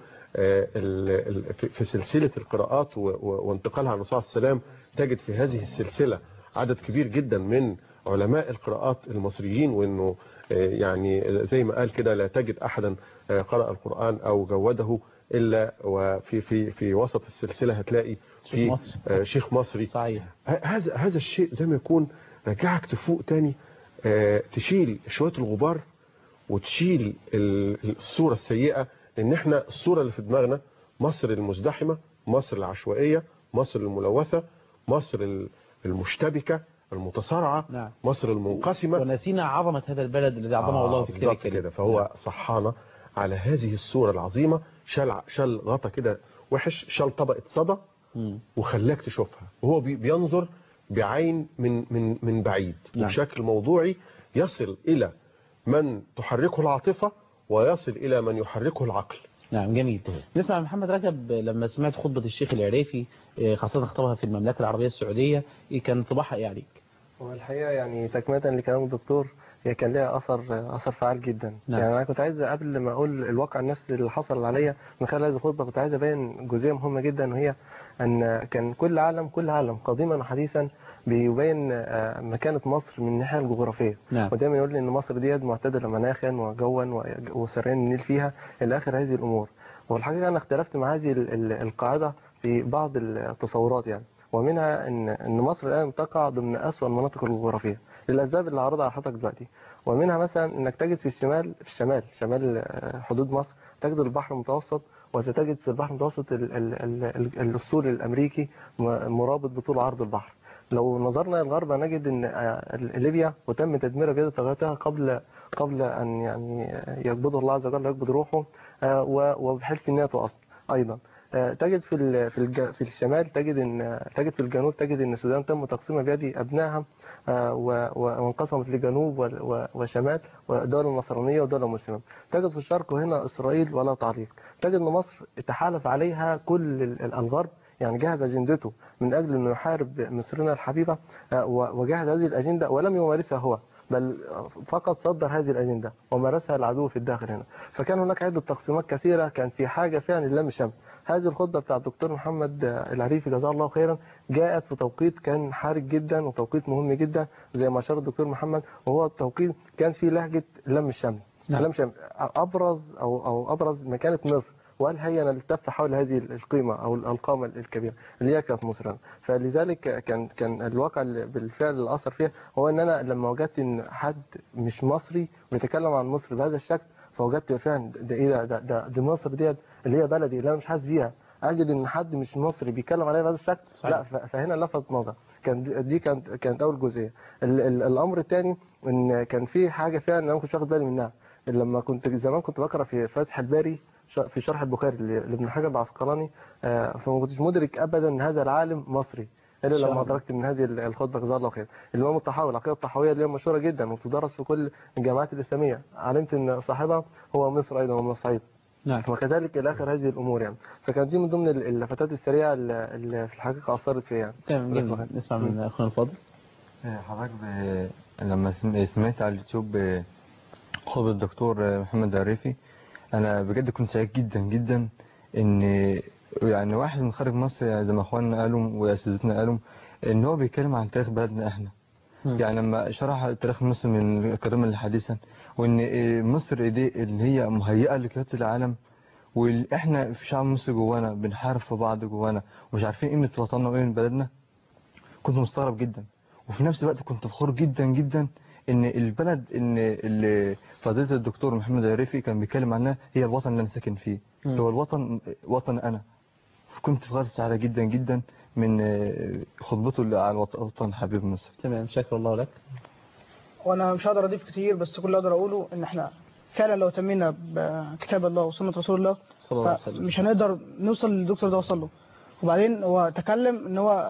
في سلسلة القراءات وانتقالها عن الرسول صلى الله عليه وسلم تجد في هذه السلسلة عدد كبير جدا من علماء القراءات المصريين، وانه يعني زي ما قال كده لا تجد احدا قرأ القرآن او جوده الا وفي في في وسط السلسلة هتلاقي في مصر. شيخ مصري. صحيح. هذا هذا الشيء زي ما يكون رجعك تفوق تاني، تشيل شوية الغبار وتشيل الصورة السيئة، لان احنا الصورة اللي في دماغنا مصر المزدحمة، مصر العشوائية، مصر الملوثة، مصر المشتبكة المتصارعة. نعم. مصر المنقسمة، ونسينا عظمة هذا البلد الذي عظمه آه الله في كتابه كده. فهو نعم. صحانا على هذه الصورة العظيمة، شال شال غطا كده وحش، شال طبقة صدى وخلاك تشوفها، وهو بينظر بعين من من من بعيد. نعم. بشكل موضوعي يصل إلى من تحركه العاطفة ويصل إلى من يحركه العقل. نعم جميل. نسمع محمد رجب لما سمعت خطبة الشيخ العريفي، خاصة خطبها في المملكة العربية السعودية، كان انطباعها ايه عليك؟ هو الحقيقة يعني تكملة لكلام الدكتور، هي كان لها أثر أثر فعال جدا. نعم. يعني أنا كنت عايز قبل ما أقول الواقع الناس اللي حصل عليا من خلال هذه الخطبة، كنت عايز أبين جزئية مهمة جدا، وهي أن كان كل عالم كل عالم قديما وحديثا بيبين مكانة مصر من الناحية الجغرافية. نعم. ودايما يقول لي ان مصر دي معتدلة مناخا وجوا وسريان النيل فيها الى اخر هذه الامور. والحقيقة انا اختلفت مع هذه القاعدة في بعض التصورات يعني، ومنها ان ان مصر الان تقع ضمن اسوأ المناطق الجغرافيه للاسباب اللي هعرضها على حضرتك دلوقتي. ومنها مثلا انك تجد في الشمال في الشمال شمال حدود مصر تجد البحر المتوسط، وستجد في البحر المتوسط ال- ال- ال- ال- الاسطول الامريكي مرابط بطول عرض البحر. لو نظرنا للغرب نجد ان ليبيا وتم تدميرها بيد طغاتها قبل قبل ان يعني يقبضه الله عز وجل يقبض روحه، وبحلف الناتو اصلا ايضا. تجد في ال- في الج- في الشمال تجد ان تجد في الجنوب تجد ان السودان تم تقسيمها بيد ابنائها، و- و- وانقسمت لجنوب و- و- وشمال ودولة نصرانية ودولة مسلمة. تجد في الشرق هنا اسرائيل ولا تعليق. تجد ان مصر تحالف عليها كل ال- الغرب، يعني جهز اجندته من اجل انه يحارب مصرنا الحبيبه، و- وجهز هذه الاجنده ولم يمارسها هو، بل فقط صدر هذه الاجنده ومارسها العدو في الداخل هنا. فكان هناك عده تقسيمات كثيره، كان في حاجه فعلا لم الشمل. هذه الخطبه بتاع الدكتور محمد العريفي جزاه الله خيرا جاءت في توقيت كان حرج جدا وتوقيت مهم جدا زي ما اشار الدكتور محمد، وهو التوقيت كان فيه لهجه لم الشمل. نعم. لم الشمل ابرز او او ابرز مكانه مصر، وقال هيا نلتف حول هذه القيمة أو القامة الكبيرة اللي هي كانت مصر. فلذلك كان كان الواقع اللي بالفعل اللي أثر فيها هو أن أنا لما وجدت إن حد مش مصري بيتكلم عن مصر بهذا الشكل، فوجدت فعلا ده إيه ده ده, ده دي مصر ديت اللي هي بلدي اللي أنا مش حاسس بيها. أجد إن حد مش مصري بيتكلم عليا بهذا الشكل، لا فهنا لفت نظر. كان دي كانت كانت أول جزئية. الأمر الثاني إن كان في حاجة فعلا أنا ما كنتش واخد بالي منها. لما كنت زمان كنت بقرأ في فتح الباري في شرح البخاري لابن حجر العسقلاني، فما كنتش مدرك ابدا ان هذا العالم مصري الا لما ادركت من هذه الخطبه جزاه الله خير. الامام الطحاوي العقيده الطحاويه اللي هي مشهوره جدا وبتدرس في كل الجامعات الاسلاميه، علمت ان صاحبها هو مصر ايضا ومن الصعيد. نعم. وكذلك الى اخر هذه الامور يعني. فكانت دي من ضمن اللفتات السريعه اللي في الحقيقه اثرت فيها يعني. تمام جميل. نسمع من اخونا الفاضل. حضرتك ب... لما سمعت على اليوتيوب خطبه الدكتور محمد العريفي، انا بجد كنت سعيد جدا جدا ان يعني واحد من خارج مصر يعني زي ما اخواننا قالوا واساتذتنا قالوا ان هو بيتكلم عن تاريخ بلدنا احنا. م. يعني لما شرح تاريخ مصر من القديم لحديثا، وان مصر دي اللي هي مهيئه لقياده العالم، واحنا في شعب مصر جوانا بنحارب في بعض جوانا ومش عارفين قيمه وطننا وقيمه بلدنا. كنت مستغرب جدا، وفي نفس الوقت كنت فخور جدا جدا ان البلد ان اللي فضيله الدكتور محمد العريفي كان بيتكلم عنها هي الوطن اللي انا ساكن فيه، هو الوطن وطن انا. كنت في غايه السعاده جدا جدا من خطبته على الوطن حبيب مصر. تمام، شكر الله لك. وانا مش هقدر اضيف كتير، بس كل اللي اقدر اقوله ان احنا فعلا لو تمينا بكتاب الله وسنه رسول الله صلى الله عليه وسلم مش هنقدر نوصل للدكتور ده وصل له. وبعدين هو تكلم ان هو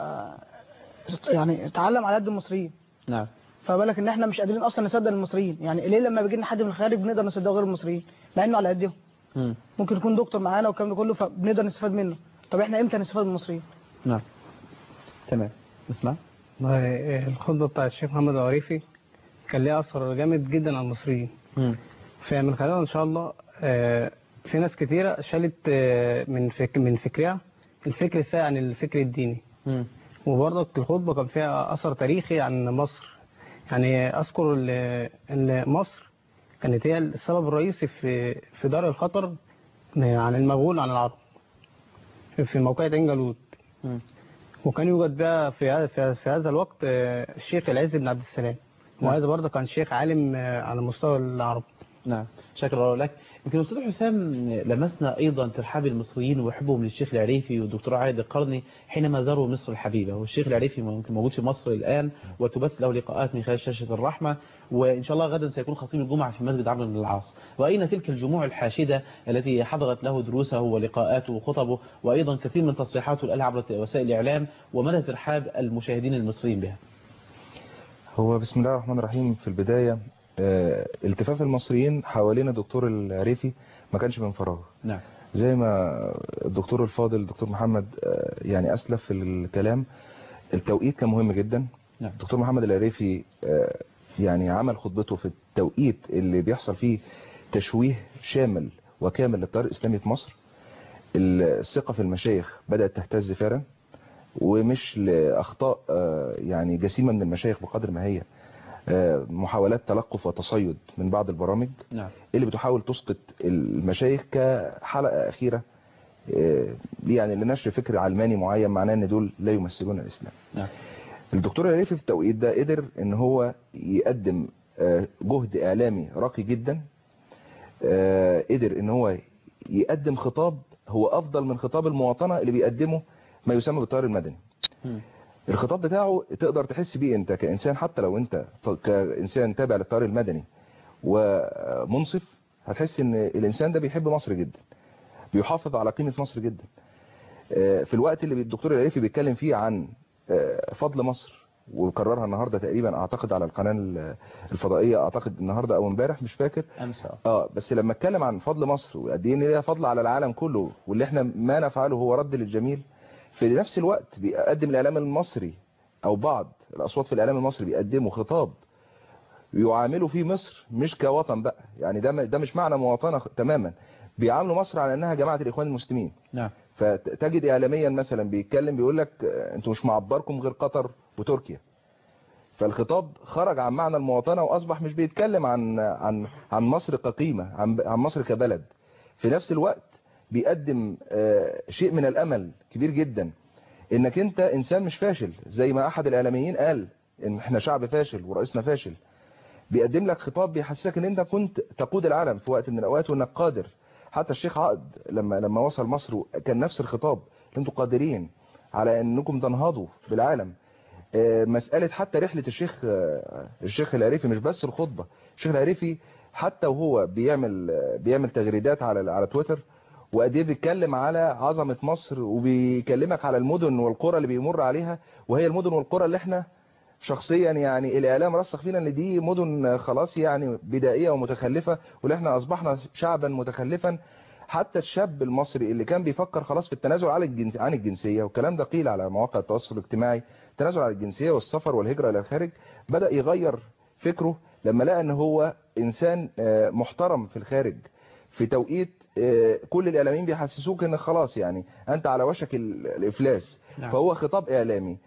يعني اتعلم على قد المصريين. نعم. فبالك ان احنا مش قادرين اصلا نصدق المصريين، يعني ليه لما بيجي لنا حد من الخارج بنقدر نصدقه غير المصريين مع انه على قدهم؟ ممكن يكون دكتور معانا والكلام ده كله فبنقدر نستفاد منه. طب احنا امتى نستفاد من المصريين؟ نعم تمام. نسمع. الخطبه بتاعت الشيخ محمد العريفي كان ليها اثر جامد جدا على المصريين. فمن خلالها ان شاء الله في ناس كتيره شالت من فك من فكرها الفكر السائد عن الفكر الديني. وبرضك الخطبه كان فيها اثر تاريخي عن مصر. يعني اذكر ان مصر كانت هي السبب الرئيسي في في دار الخطر عن المغول عن العرب في موقعة عين جالوت. وكان يوجد بقى في في هذا الوقت الشيخ العز بن عبد السلام، وهذا برضه كان شيخ عالم على مستوى العرب. نعم، شكرا الله لك. يمكن أستاذ حسام لمسنا أيضا ترحاب المصريين وحبهم للشيخ العريفي والدكتور عايد القرني حينما زاروا مصر الحبيبة. والشيخ العريفي ممكن موجود في مصر الآن وتبث له لقاءات من خلال شاشة الرحمة، وإن شاء الله غدا سيكون خطيب الجمعة في مسجد عمرو بن العاص. وأين تلك الجموع الحاشدة التي حضرت له دروسه ولقاءاته وخطبه، وأيضا كثير من تصريحاته الآن عبر وسائل الإعلام، ومدى ترحاب المشاهدين المصريين بها؟ هو بسم الله الرحمن الرحيم. في البداية التفاف المصريين حوالين الدكتور العريفي ما كانش من فراغ. نعم. زي ما الدكتور الفاضل الدكتور محمد يعني أسلف في الكلام، التوقيت كان مهم جدا. نعم. الدكتور محمد العريفي يعني عمل خطبته في التوقيت اللي بيحصل فيه تشويه شامل وكامل للتيار الإسلامي في مصر. الثقة في المشايخ بدأت تهتز فعلا، ومش لأخطاء يعني جسيمة من المشايخ بقدر ما هي محاولات تلقف وتصيد من بعض البرامج. نعم. اللي بتحاول تسقط المشايخ كحلقة أخيرة يعني لنشر فكر علماني معين معناه ان دول لا يمثلون الاسلام. نعم. الدكتور العريفي في التوقيت ده قدر ان هو يقدم جهد اعلامي راقي جدا، قدر ان هو يقدم خطاب هو افضل من خطاب المواطنة اللي بيقدمه ما يسمى بالتيار المدني. م. الخطاب بتاعه تقدر تحس بيه انت كإنسان، حتى لو انت كإنسان تابع للتيار المدني ومنصف، هتحس ان الانسان ده بيحب مصر جدا، بيحافظ على قيمة مصر جدا. في الوقت اللي الدكتور العريفي بيتكلم فيه عن فضل مصر، وكررها النهارده تقريبا اعتقد على القناه الفضائيه، اعتقد النهارده او امبارح مش فاكر، امس اه بس لما اتكلم عن فضل مصر وقد ايه ان ليها فضل على العالم كله، واللي احنا ما نفعله هو رد للجميل، في نفس الوقت بيقدم الاعلام المصري او بعض الاصوات في الاعلام المصري بيقدموا خطاب يعاملوا فيه مصر مش كوطن بقى، يعني ده ده مش معنى مواطنه تماما، بيعاملوا مصر على انها جماعه الاخوان المسلمين. نعم. فتجد اعلاميا مثلا بيتكلم بيقول لك انتوا مش معبركم غير قطر وتركيا. فالخطاب خرج عن معنى المواطنه واصبح مش بيتكلم عن عن عن مصر كقيمه، عن عن مصر كبلد. في نفس الوقت بيقدم شيء من الامل كبير جدا انك انت انسان مش فاشل، زي ما احد الاعلاميين قال ان احنا شعب فاشل ورئيسنا فاشل. بيقدم لك خطاب بيحسسك ان انت كنت تقود العالم في وقت من الاوقات وانك قادر. حتى الشيخ عقد لما لما وصل مصر كان نفس الخطاب، انتوا قادرين على انكم تنهضوا بالعالم. مسألة حتى رحلة الشيخ الشيخ العريفي مش بس الخطبة، الشيخ العريفي حتى وهو بيعمل بيعمل تغريدات على على تويتر، وقد ايه بيتكلم على عظمة مصر، وبيكلمك على المدن والقرى اللي بيمر عليها، وهي المدن والقرى اللي احنا شخصيا يعني الاعلام رسخ فينا ان دي مدن خلاص يعني بدائيه ومتخلفه، واللي احنا اصبحنا شعبا متخلفا. حتى الشاب المصري اللي كان بيفكر خلاص في التنازل عن الجنس عن الجنسيه، والكلام ده قيل على مواقع التواصل الاجتماعي، التنازل عن الجنسيه والسفر والهجره الى الخارج، بدا يغير فكره لما لقى ان هو انسان محترم في الخارج في توقيت كل الاعلاميين بيحسسوك ان خلاص يعني انت على وشك الافلاس. نعم. فهو خطاب اعلامي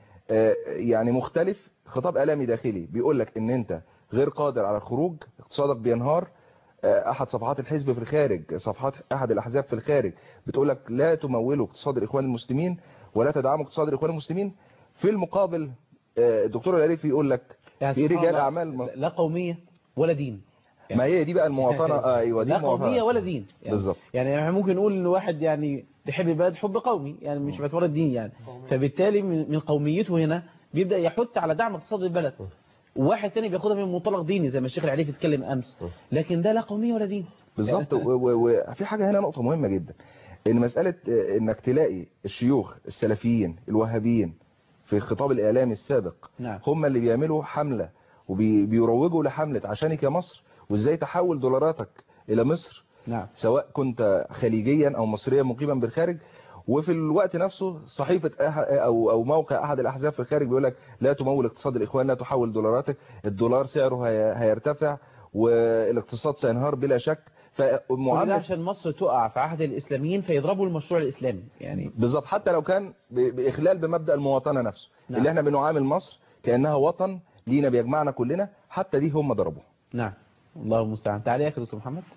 يعني مختلف، خطاب اعلامي داخلي بيقول لك ان انت غير قادر على الخروج، اقتصادك بينهار. احد صفحات الحزب في الخارج، صفحات احد الاحزاب في الخارج بتقول لك لا تمولوا اقتصاد الاخوان المسلمين ولا تدعموا اقتصاد الاخوان المسلمين. في المقابل الدكتور العريفي يقول لك يعني في رجال اعمال لا قوميه ولا دين، يعني ما هي دي بقى المواطنه. اه ايوه دي لا قوميه ولا دين يعني بالظبط. يعني احنا ممكن نقول ان واحد يعني بيحب البلد حب قومي، يعني مش باعتبار الدين يعني، فبالتالي من قوميته هنا بيبدا يحث على دعم اقتصاد البلد. وواحد تاني بياخدها من منطلق ديني زي ما الشيخ العريفي اتكلم امس، لكن ده لا قوميه ولا دين بالظبط. وفي حاجه هنا نقطه مهمه جدا، ان مساله انك تلاقي الشيوخ السلفيين الوهابيين في الخطاب الاعلامي السابق نعم. هم اللي بيعملوا حمله وبيروجوا لحمله عشانك يا مصر، وازاي تحول دولاراتك الى مصر. نعم. سواء كنت خليجيا او مصريا مقيما بالخارج. وفي الوقت نفسه صحيفة أو أو موقع أحد الأحزاب في الخارج بيقول لك لا تمول اقتصاد الإخوان، لا تحول دولاراتك، الدولار سعره هيرتفع والاقتصاد سينهار بلا شك. فمعاملة عشان مصر تقع في عهد الإسلاميين فيضربوا المشروع الإسلامي يعني بالظبط، حتى لو كان بإخلال بمبدأ المواطنة نفسه. نعم. اللي احنا بنعامل مصر كأنها وطن لينا بيجمعنا كلنا، حتى دي هم ضربوها. نعم الله المستعان. تعليقك يا دكتور محمد؟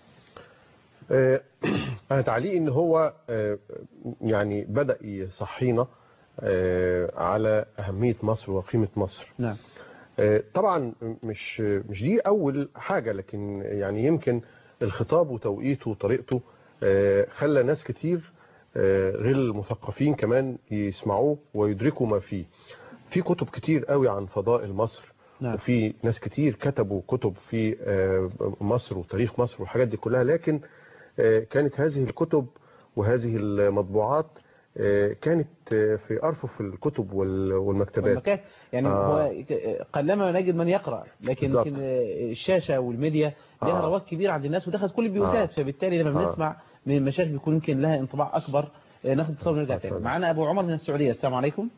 أنا تعليقي إن هو يعني بدأ يصحينا على أهمية مصر وقيمة مصر. نعم. طبعا مش مش دي أول حاجة، لكن يعني يمكن الخطاب وتوقيته وطريقته خلى ناس كتير غير المثقفين كمان يسمعوه ويدركوا ما فيه. في كتب كتير قوي عن فضائل مصر. نعم. وفي ناس كتير كتبوا كتب في مصر وتاريخ مصر والحاجات دي كلها، لكن كانت هذه الكتب وهذه المطبوعات كانت في أرفف الكتب والمكتبات يعني آه. هو قلما نجد من يقرأ، لكن بالضبط. الشاشة والميديا لها آه. رواج كبير عند الناس ودخلت كل البيوتات. آه. فبالتالي لما بنسمع آه. من المشايخ بيكون يمكن لها انطباع أكبر. ناخد اتصال ونرجع تاني. معانا أبو عمر من السعودية. السلام عليكم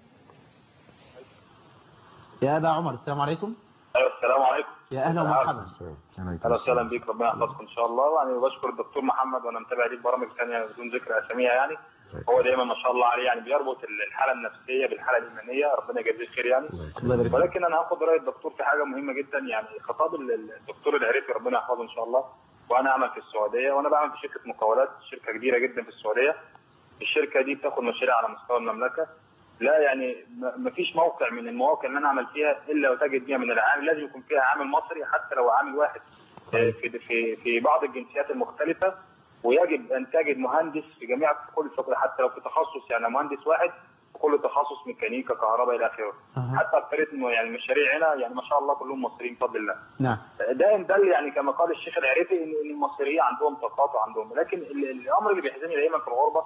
يا أبا عمر. السلام عليكم. السلام عليكم. يا أهلا ومرحبا. اهلا وسهلا بك، ربنا يحفظكم ان شاء الله. يعني بشكر الدكتور محمد، وانا متابع ليه برامج ثانيه بدون ذكر اساميها. يعني هو دايما ما شاء الله عليه يعني بيربط الحاله النفسيه بالحاله الايمانيه، ربنا يجزيه خير يعني. ولكن انا هاخد راي الدكتور في حاجه مهمه جدا. يعني خطاب الدكتور العريفي ربنا يحفظه ان شاء الله، وانا اعمل في السعوديه، وانا بعمل في شركه مقاولات، شركه كبيره جدا في السعوديه. الشركه دي بتاخد مشاريع على مستوى المملكه. لا يعني ما فيش موقع من المواقع اللي انا اعمل فيها الا وتجد فيها من العامل لازم يكون فيها عامل مصري، حتى لو عامل واحد في في في بعض الجنسيات المختلفه. ويجب ان تجد مهندس في جميع في كل فقره، حتى لو في تخصص يعني مهندس واحد في كل تخصص، ميكانيكا، كهرباء الى اخره. حتى اكثريه يعني المشاريع هنا يعني ما شاء الله كلهم مصريين بفضل الله. نعم. ده دل يعني كما قال الشيخ العريفي ان المصريين عندهم طاقات وعندهم، لكن الامر اللي بيحزنني دايما في الغربه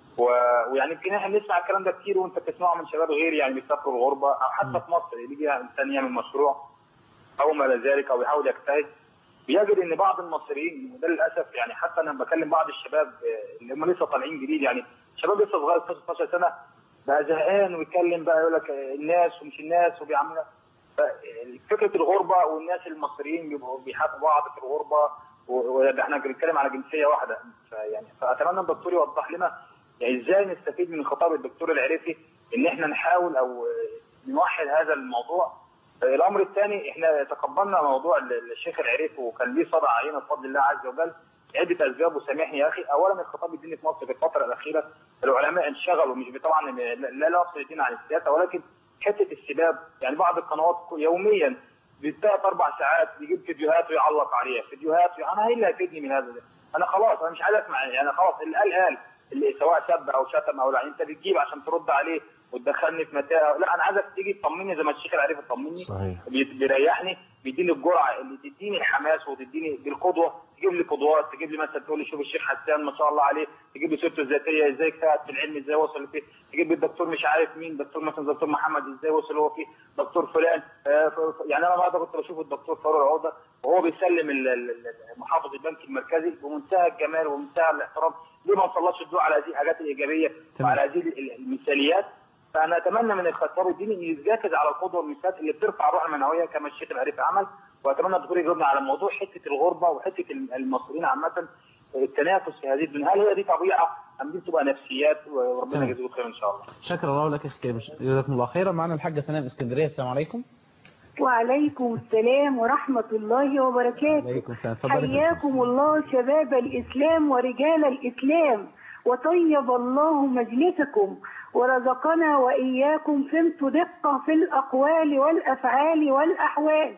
ويعني يمكن احنا بنسمع الكلام ده كتير وانت بتسمعه من شباب غيري يعني بيسافروا الغربه او حتى في مصر بيجي انسان يعمل مشروع او ما الى ذلك او يحاول يجتهد، بيجد ان بعض المصريين وده للاسف يعني حتى انا بكلم بعض الشباب اللي هم لسه طالعين جديد يعني شباب لسه صغير ستاشر سنه بقى زهقان ويتكلم بقى يقول لك الناس ومش الناس وبيعملوا فكره الغربه والناس المصريين بيبقوا بيحبوا بعض في الغربه واحنا بنتكلم على جنسيه واحده فيعني فاتمنى الدكتور يوضح لنا يعني ازاي نستفيد من خطاب الدكتور العريفي ان احنا نحاول او نوحد هذا الموضوع. الامر الثاني احنا تقبلنا موضوع الشيخ العريفي وكان ليه صدى علينا بفضل الله عز وجل عده اسباب وسامحني يا اخي. اولا الخطاب الديني في مصر في الفتره الاخيره العلماء انشغلوا مش طبعا لا لا افصل الدين عن السياسه ولكن حته السباب يعني بعض القنوات يوميا بثلاث اربع ساعات بيجيب فيديوهات ويعلق عليها فيديوهات انا ايه اللي هيفيدني من هذا ده؟ انا خلاص انا مش عايز اسمع يعني خلاص اللي قال قال اللي سواء سب او شتم او لا انت بتجيب عشان ترد عليه وتدخلني في متاهه. لا انا عايزك تيجي تطمني زي ما الشيخ العريفي طمني بيريحني بيديني الجرعه اللي تديني الحماس وتديني بالقدوه تجيب لي قدوات تجيب لي مثلا تقول لي شوف الشيخ حسان ما شاء الله عليه تجيب لي سيرته الذاتيه ازاي اجتهد في العلم ازاي وصل فيه تجيب لي الدكتور مش عارف مين دكتور مثلا دكتور محمد ازاي وصل هو فيه دكتور فلان آه يعني انا النهارده كنت بشوف الدكتور فاروق العوده وهو بيسلم محافظ البنك المركزي بمنتهى الجمال ومنتهى الاحترام. ليه ما نسلطش الضوء على هذه الحاجات الايجابيه وعلى هذه المثاليات؟ فانا اتمنى من الخطاب الديني ان يركز على القدوه والمثال اللي بترفع الروح المعنويه كما الشيخ العريفي عمل. واتمنى الدكتور يجاوبنا على موضوع حته الغربه وحته المصريين عامه التنافس في هذه الدنيا، هل هي دي طبيعه ام دي تبقى نفسيات؟ وربنا يجزيكم خير ان شاء الله. شكرا الله لك اخي جزاكم الله خيرا. معنا الحاجه سناء اسكندريه. السلام عليكم. وعليكم السلام ورحمة الله وبركاته. عليكم السلام. حياكم الله شباب الإسلام ورجال الإسلام وطيب الله مجلسكم ورزقنا وإياكم فهمت دقة في الأقوال والأفعال والأحوال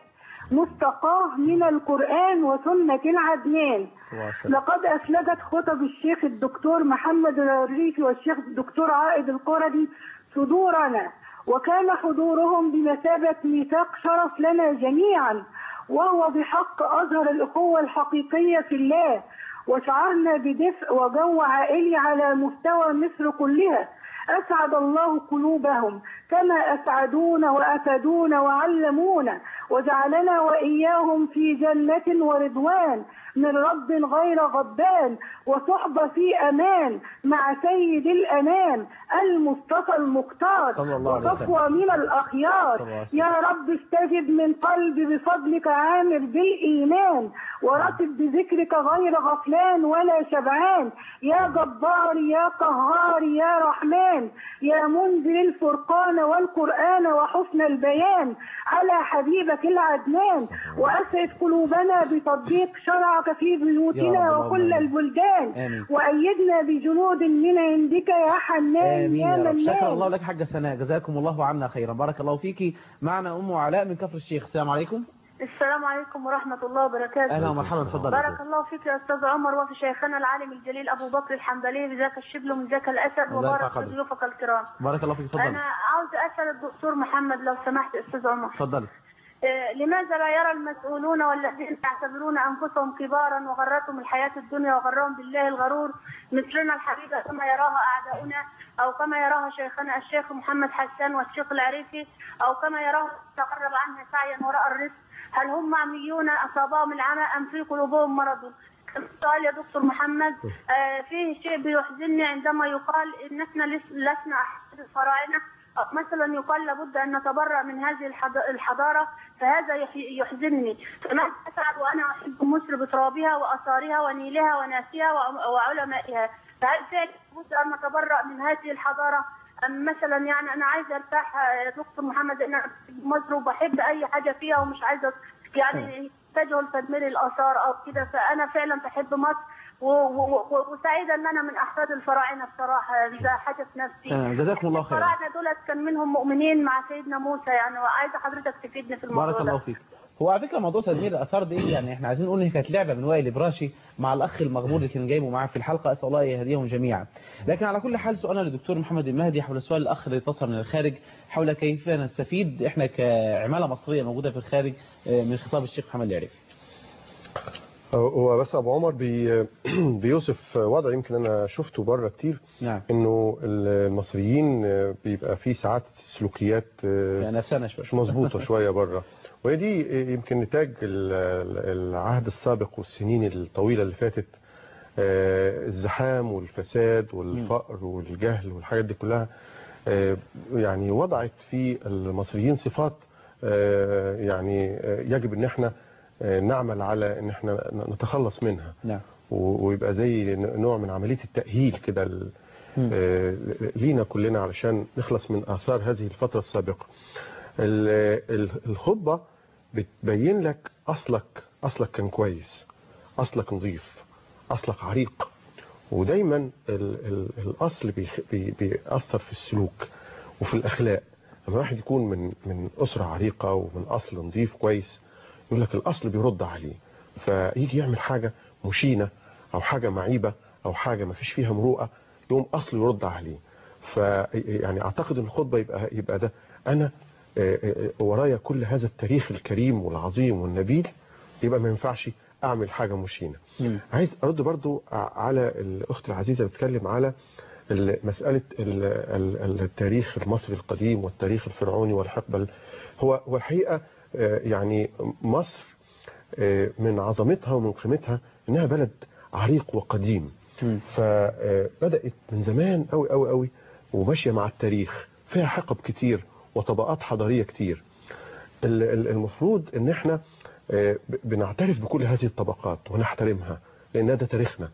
مستقاه من القرآن وسنة العدنان. لقد أفلجت خطب الشيخ الدكتور محمد العريفي والشيخ الدكتور عائد القردي صدورنا وكان حضورهم بمثابة ميثاق شرف لنا جميعا وهو بحق أظهر الأخوة الحقيقية في الله وشعرنا بدفء وجو عائلي على مستوى مصر كلها. أسعد الله قلوبهم كما أسعدونا وأفادونا وعلمونا وجعلنا وإياهم في جنة ورضوان من رب غير غضبان وصحبة في أمان مع سيد الأنام المصطفى المختار وصفوة من الأخيار. يا رب استجب من قلبي بفضلك عامر بالإيمان ورتب بذكرك غير غفلان ولا شبعان. يا جبار يا قهار يا رحمن يا منزل الفرقان والقرآن وحسن البيان على حبيبك العدنان وأسعد قلوبنا بتطبيق شرعك في بيوتنا وكل البلدان وأيدنا بجنود من عندك يا حنان يا منان. شكرا الله لك حاجة سناء جزاكم الله عنا خيرا. بارك الله فيكي. معنا أم علاء من كفر الشيخ. السلام عليكم. السلام عليكم ورحمة الله وبركاته. أهلا ومرحبا. تفضل. بارك الله فيك يا أستاذ عمر وفي شيخنا العالم الجليل أبو بكر الحنبلي بذاك الشبل ومن ذاك الأسد وبارك في ضيوفك الكرام. بارك الله فيك. تفضل. أنا عاوز أسأل الدكتور محمد لو سمحت أستاذ عمر. تفضل. لماذا لا يرى المسؤولون والذين يعتبرون أنفسهم كبارا وغرتهم الحياة الدنيا وغرهم بالله الغرور مثلنا الحبيبة كما يراها أعداؤنا أو كما يراها شيخنا الشيخ محمد حسان والشيخ العريفي أو كما يراها تقرب عنها سعيا وراء الرزق؟ هل هم عميون أصابهم العمى أم في قلوبهم مرض؟ السؤال يا دكتور محمد آه فيه شيء بيحزنني عندما يقال إن احنا لسنا أحد الفراعنة أو مثلا يقال لابد أن نتبرأ من هذه الحضارة فهذا يحزنني. فما أسعد وأنا أحب مصر بترابها وأثارها ونيلها وناسها وعلمائها. فهل لابد أن نتبرأ من هذه الحضارة أم مثلا يعني أنا عايزة أرتاح يا دكتور محمد أن أنا بحب مصر وبحب أي حاجة فيها ومش عايزة يعني تجهل تدمير الآثار أو كده. فأنا فعلا بحب مصر و- و- و- وسعيدة إن أنا من أحفاد الفراعنة بصراحة، ده حاجة في نفسي. آه، جزاكم الله خيرا. الفراعنة دولت كان منهم مؤمنين مع سيدنا موسى يعني، وعايزة حضرتك تفيدني في الموضوع بارك ده. الله فيك. هو على فكره موضوع تدمير الاثار دي يعني احنا عايزين نقول ان كانت لعبه من وائل براشي مع الاخ المغمور اللي كان جايبه معاه في الحلقه، اسال الله يهديهم جميعا. لكن على كل حال سؤالنا للدكتور محمد المهدي حول سؤال الاخ اللي اتصل من الخارج حول كيف نستفيد احنا كعماله مصريه موجوده في الخارج من خطاب الشيخ محمد العريفي. هو بس ابو عمر بي بيوصف وضع يمكن انا شفته بره كتير. نعم. انه المصريين بيبقى في ساعات سلوكيات يعني نفسنا شويه مش مظبوطه شويه بره، وهي دي يمكن نتاج العهد السابق والسنين الطويله اللي فاتت، الزحام والفساد والفقر والجهل والحاجات دي كلها يعني وضعت في المصريين صفات يعني يجب ان احنا نعمل على ان احنا نتخلص منها. نعم. ويبقى زي نوع من عملية التأهيل كده لينا كلنا علشان نخلص من آثار هذه الفترة السابقة. الخطبة بتبين لك أصلك أصلك كان كويس، أصلك نظيف، أصلك عريق. ودايما الأصل بيأثر في السلوك وفي الأخلاق. لما واحد يكون من من أسرة عريقة ومن أصل نظيف كويس، يقول لك الأصل بيرد عليه، فيجي يعمل حاجة مشينة أو حاجة معيبة أو حاجة ما فيش فيها مروءة، يقوم أصل يرد عليه. فيعني أعتقد أن الخطبة يبقى, يبقى ده أنا ورايا كل هذا التاريخ الكريم والعظيم والنبيل، يبقى ما ينفعش أعمل حاجة مشينة. م. عايز أرد برضو على الأخت العزيزة بتكلم على مسألة التاريخ المصري القديم والتاريخ الفرعوني والحقبة. هو هو الحقيقة يعني مصر من عظمتها ومن قيمتها انها بلد عريق وقديم، فبدأت من زمان قوي قوي قوي وماشية مع التاريخ، فيها حقب كتير وطبقات حضارية كتير. المفروض ان احنا بنعترف بكل هذه الطبقات ونحترمها، لان ده تاريخنا،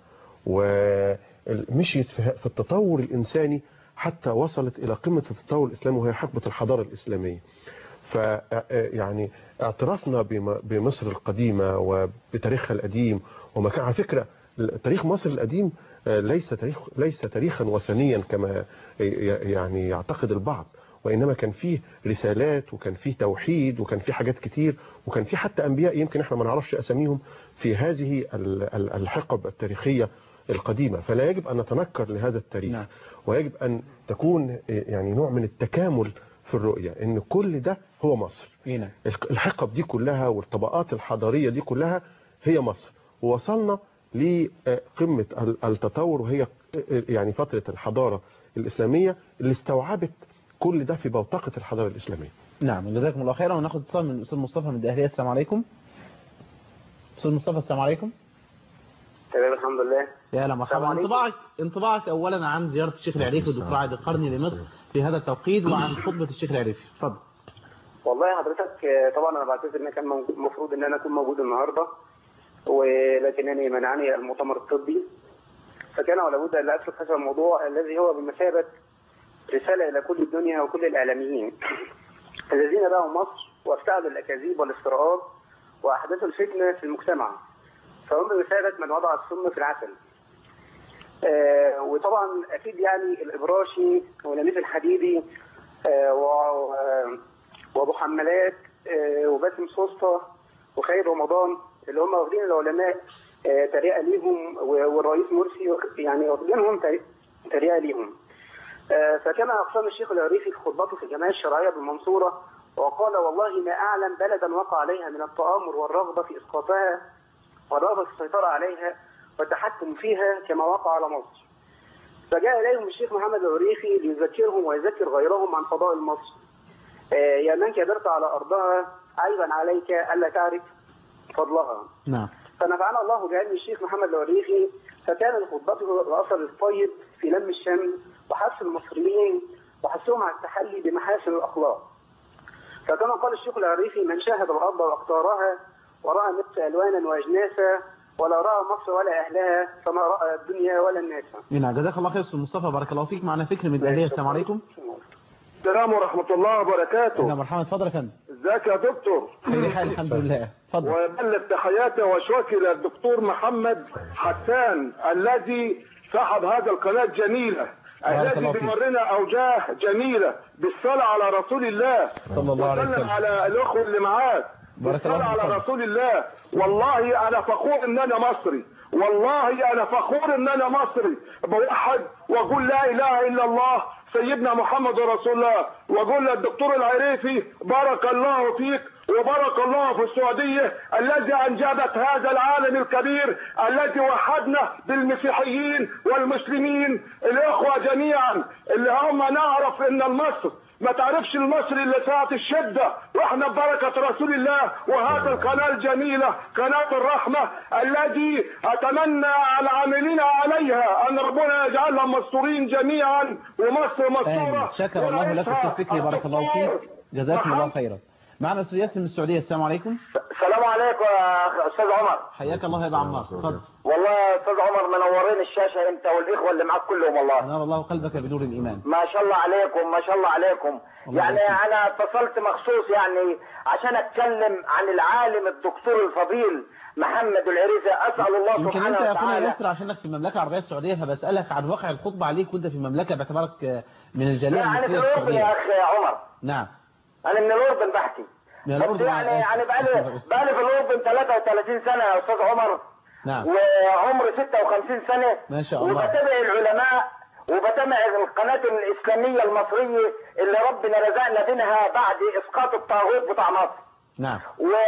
ومشيت في التطور الانساني حتى وصلت الى قمة التطور الاسلامي وهي حقبة الحضارة الاسلامية. فيعني اعترافنا بمصر القديمة وبتاريخها القديم ومكان، على فكرة تاريخ مصر القديم ليس تاريخ ليس تاريخا وثنيا كما يعني يعتقد البعض، وإنما كان فيه رسالات وكان فيه توحيد وكان فيه حاجات كتير، وكان فيه حتى أنبياء يمكن احنا ما نعرفش أساميهم في هذه الحقب التاريخية القديمة. فلا يجب أن نتنكر لهذا التاريخ. نعم. ويجب أن تكون يعني نوع من التكامل في الرؤية ان كل ده هو مصر. هنا. الحقب دي كلها والطبقات الحضارية دي كلها هي مصر، ووصلنا لقمة التطور وهي يعني فترة الحضارة الإسلامية اللي استوعبت كل ده في بوتقة الحضارة الإسلامية. نعم، جزاكم الله خيرا. وناخد اتصال من الأستاذ مصطفى من الدهلية. السلام عليكم. أستاذ مصطفى السلام عليكم. تمام الحمد لله. يا هلا مرحبا. انطباعك انطباعك اولا عن زياره الشيخ العريفي والدكتور عادل القرني لمصر في هذا التوقيت وعن خطبه الشيخ العريفي. اتفضل. والله حضرتك طبعا انا بعتذر ان كان المفروض ان انا اكون موجود النهارده، ولكنني منعني المؤتمر الطبي، فكان ولا بد ان اسلك هذا الموضوع الذي هو بمثابه رساله الى كل الدنيا وكل الاعلاميين الذين باعوا مصر وافتعلوا الاكاذيب والافتراءات واحدثوا الفتنه في المجتمع، فهم بمثابه من وضع السم في العسل. آه وطبعا اكيد يعني الابراشي ونميث الحديدي آه وابو حمالات آه وباسم سوسته وخير رمضان اللي هم واخدين العلماء آه تريقه ليهم، والرئيس مرسي يعني واخدينهم تريقه ليهم. آه فكما اقسم الشيخ العريفي في خطبته في الجمعيه الشرعيه بالمنصوره وقال: والله ما اعلم بلدا وقع عليها من التآمر والرغبه في اسقاطها والرغبه في السيطره عليها والتحكم فيها كما وقع على مصر. فجاء إليهم الشيخ محمد العريفي ليذكرهم ويذكر غيرهم عن فضائل مصر. آه يا من كبرت على أرضها عيبا عليك ألا تعرف فضلها. نعم. فنفعنا الله بعلم الشيخ محمد العريفي، فكان خطبته الأثر الطيب في لم الشمل وحث المصريين وحثهم على التحلي بمحاسن الأخلاق. فكما قال الشيخ العريفي: من شاهد الأرض واختارها ورأى مصر ألوانا وأجناسا ولا رأى مصر ولا أهلها فما رأى الدنيا ولا الناس. هنا جزاك الله خير أستاذ مصطفى، بارك الله فيك. معنا فكر من الدهلية. السلام عليكم. السلام ورحمة الله وبركاته. هنا مرحبا، اتفضل يا فندم. ازيك يا دكتور؟ خير حال الحمد لله. اتفضل. وبلغ تحياتي واشواكي للدكتور محمد حسان الذي صاحب هذا القناه الجميله الذي بيورينا اوجاه جميله بالصلاه على رسول الله صلى الله عليه وسلم على الاخوه اللي معاك بالصلاه على رسول الله. والله انا فخور ان انا مصري، والله انا فخور ان انا مصري، بوحد واقول لا اله الا الله سيدنا محمد رسول الله، واقول للدكتور العريفي بارك الله فيك وبارك الله في السعودية الذي أنجبت هذا العالم الكبير الذي وحدنا بالمسيحيين والمسلمين الإخوة جميعا اللي هم نعرف إن المصر ما تعرفش المصري اللي ساعة الشدة واحنا ببركة رسول الله وهذا القناة الجميلة قناة الرحمة الذي أتمنى على عاملين عليها أن ربنا يجعلهم مستورين جميعا ومصر مستورة. شكر الله لك أستاذ فكري بارك الله فيك جزاكم الله خيرا. معنا أستاذ ياسر من السعودية. السلام عليكم. السلام عليكم يا أستاذ عمر. حياك الله يا أبو عمار. اتفضل. والله يا أستاذ عمر منورين الشاشة أنت والإخوة اللي معك كلهم والله. نار الله قلبك بنور الإيمان. ما شاء الله عليكم ما شاء الله عليكم. يعني أنا اتصلت مخصوص يعني عشان أتكلم عن العالم الدكتور الفضيل محمد العريفي. أسأل الله سبحانه وتعالى. يمكن أنت يا أخونا ياسر عشانك في المملكة العربية السعودية فبسألك عن واقع الخطبة عليك وأنت في المملكة باعتبارك من الجالية المصرية السعودية. يا أخي عمر. نعم. أنا من الأردن بحكي. بس يعني يعني بقالي بقالي في الأردن ثلاثة وثلاثين سنة يا أستاذ عمر. نعم. وعمري ستة وخمسين سنة. ما شاء الله. وبتابع العلماء وبتابع القناة الإسلامية المصرية اللي ربنا رزقنا منها بعد إسقاط الطاغوت بتاع مصر. نعم.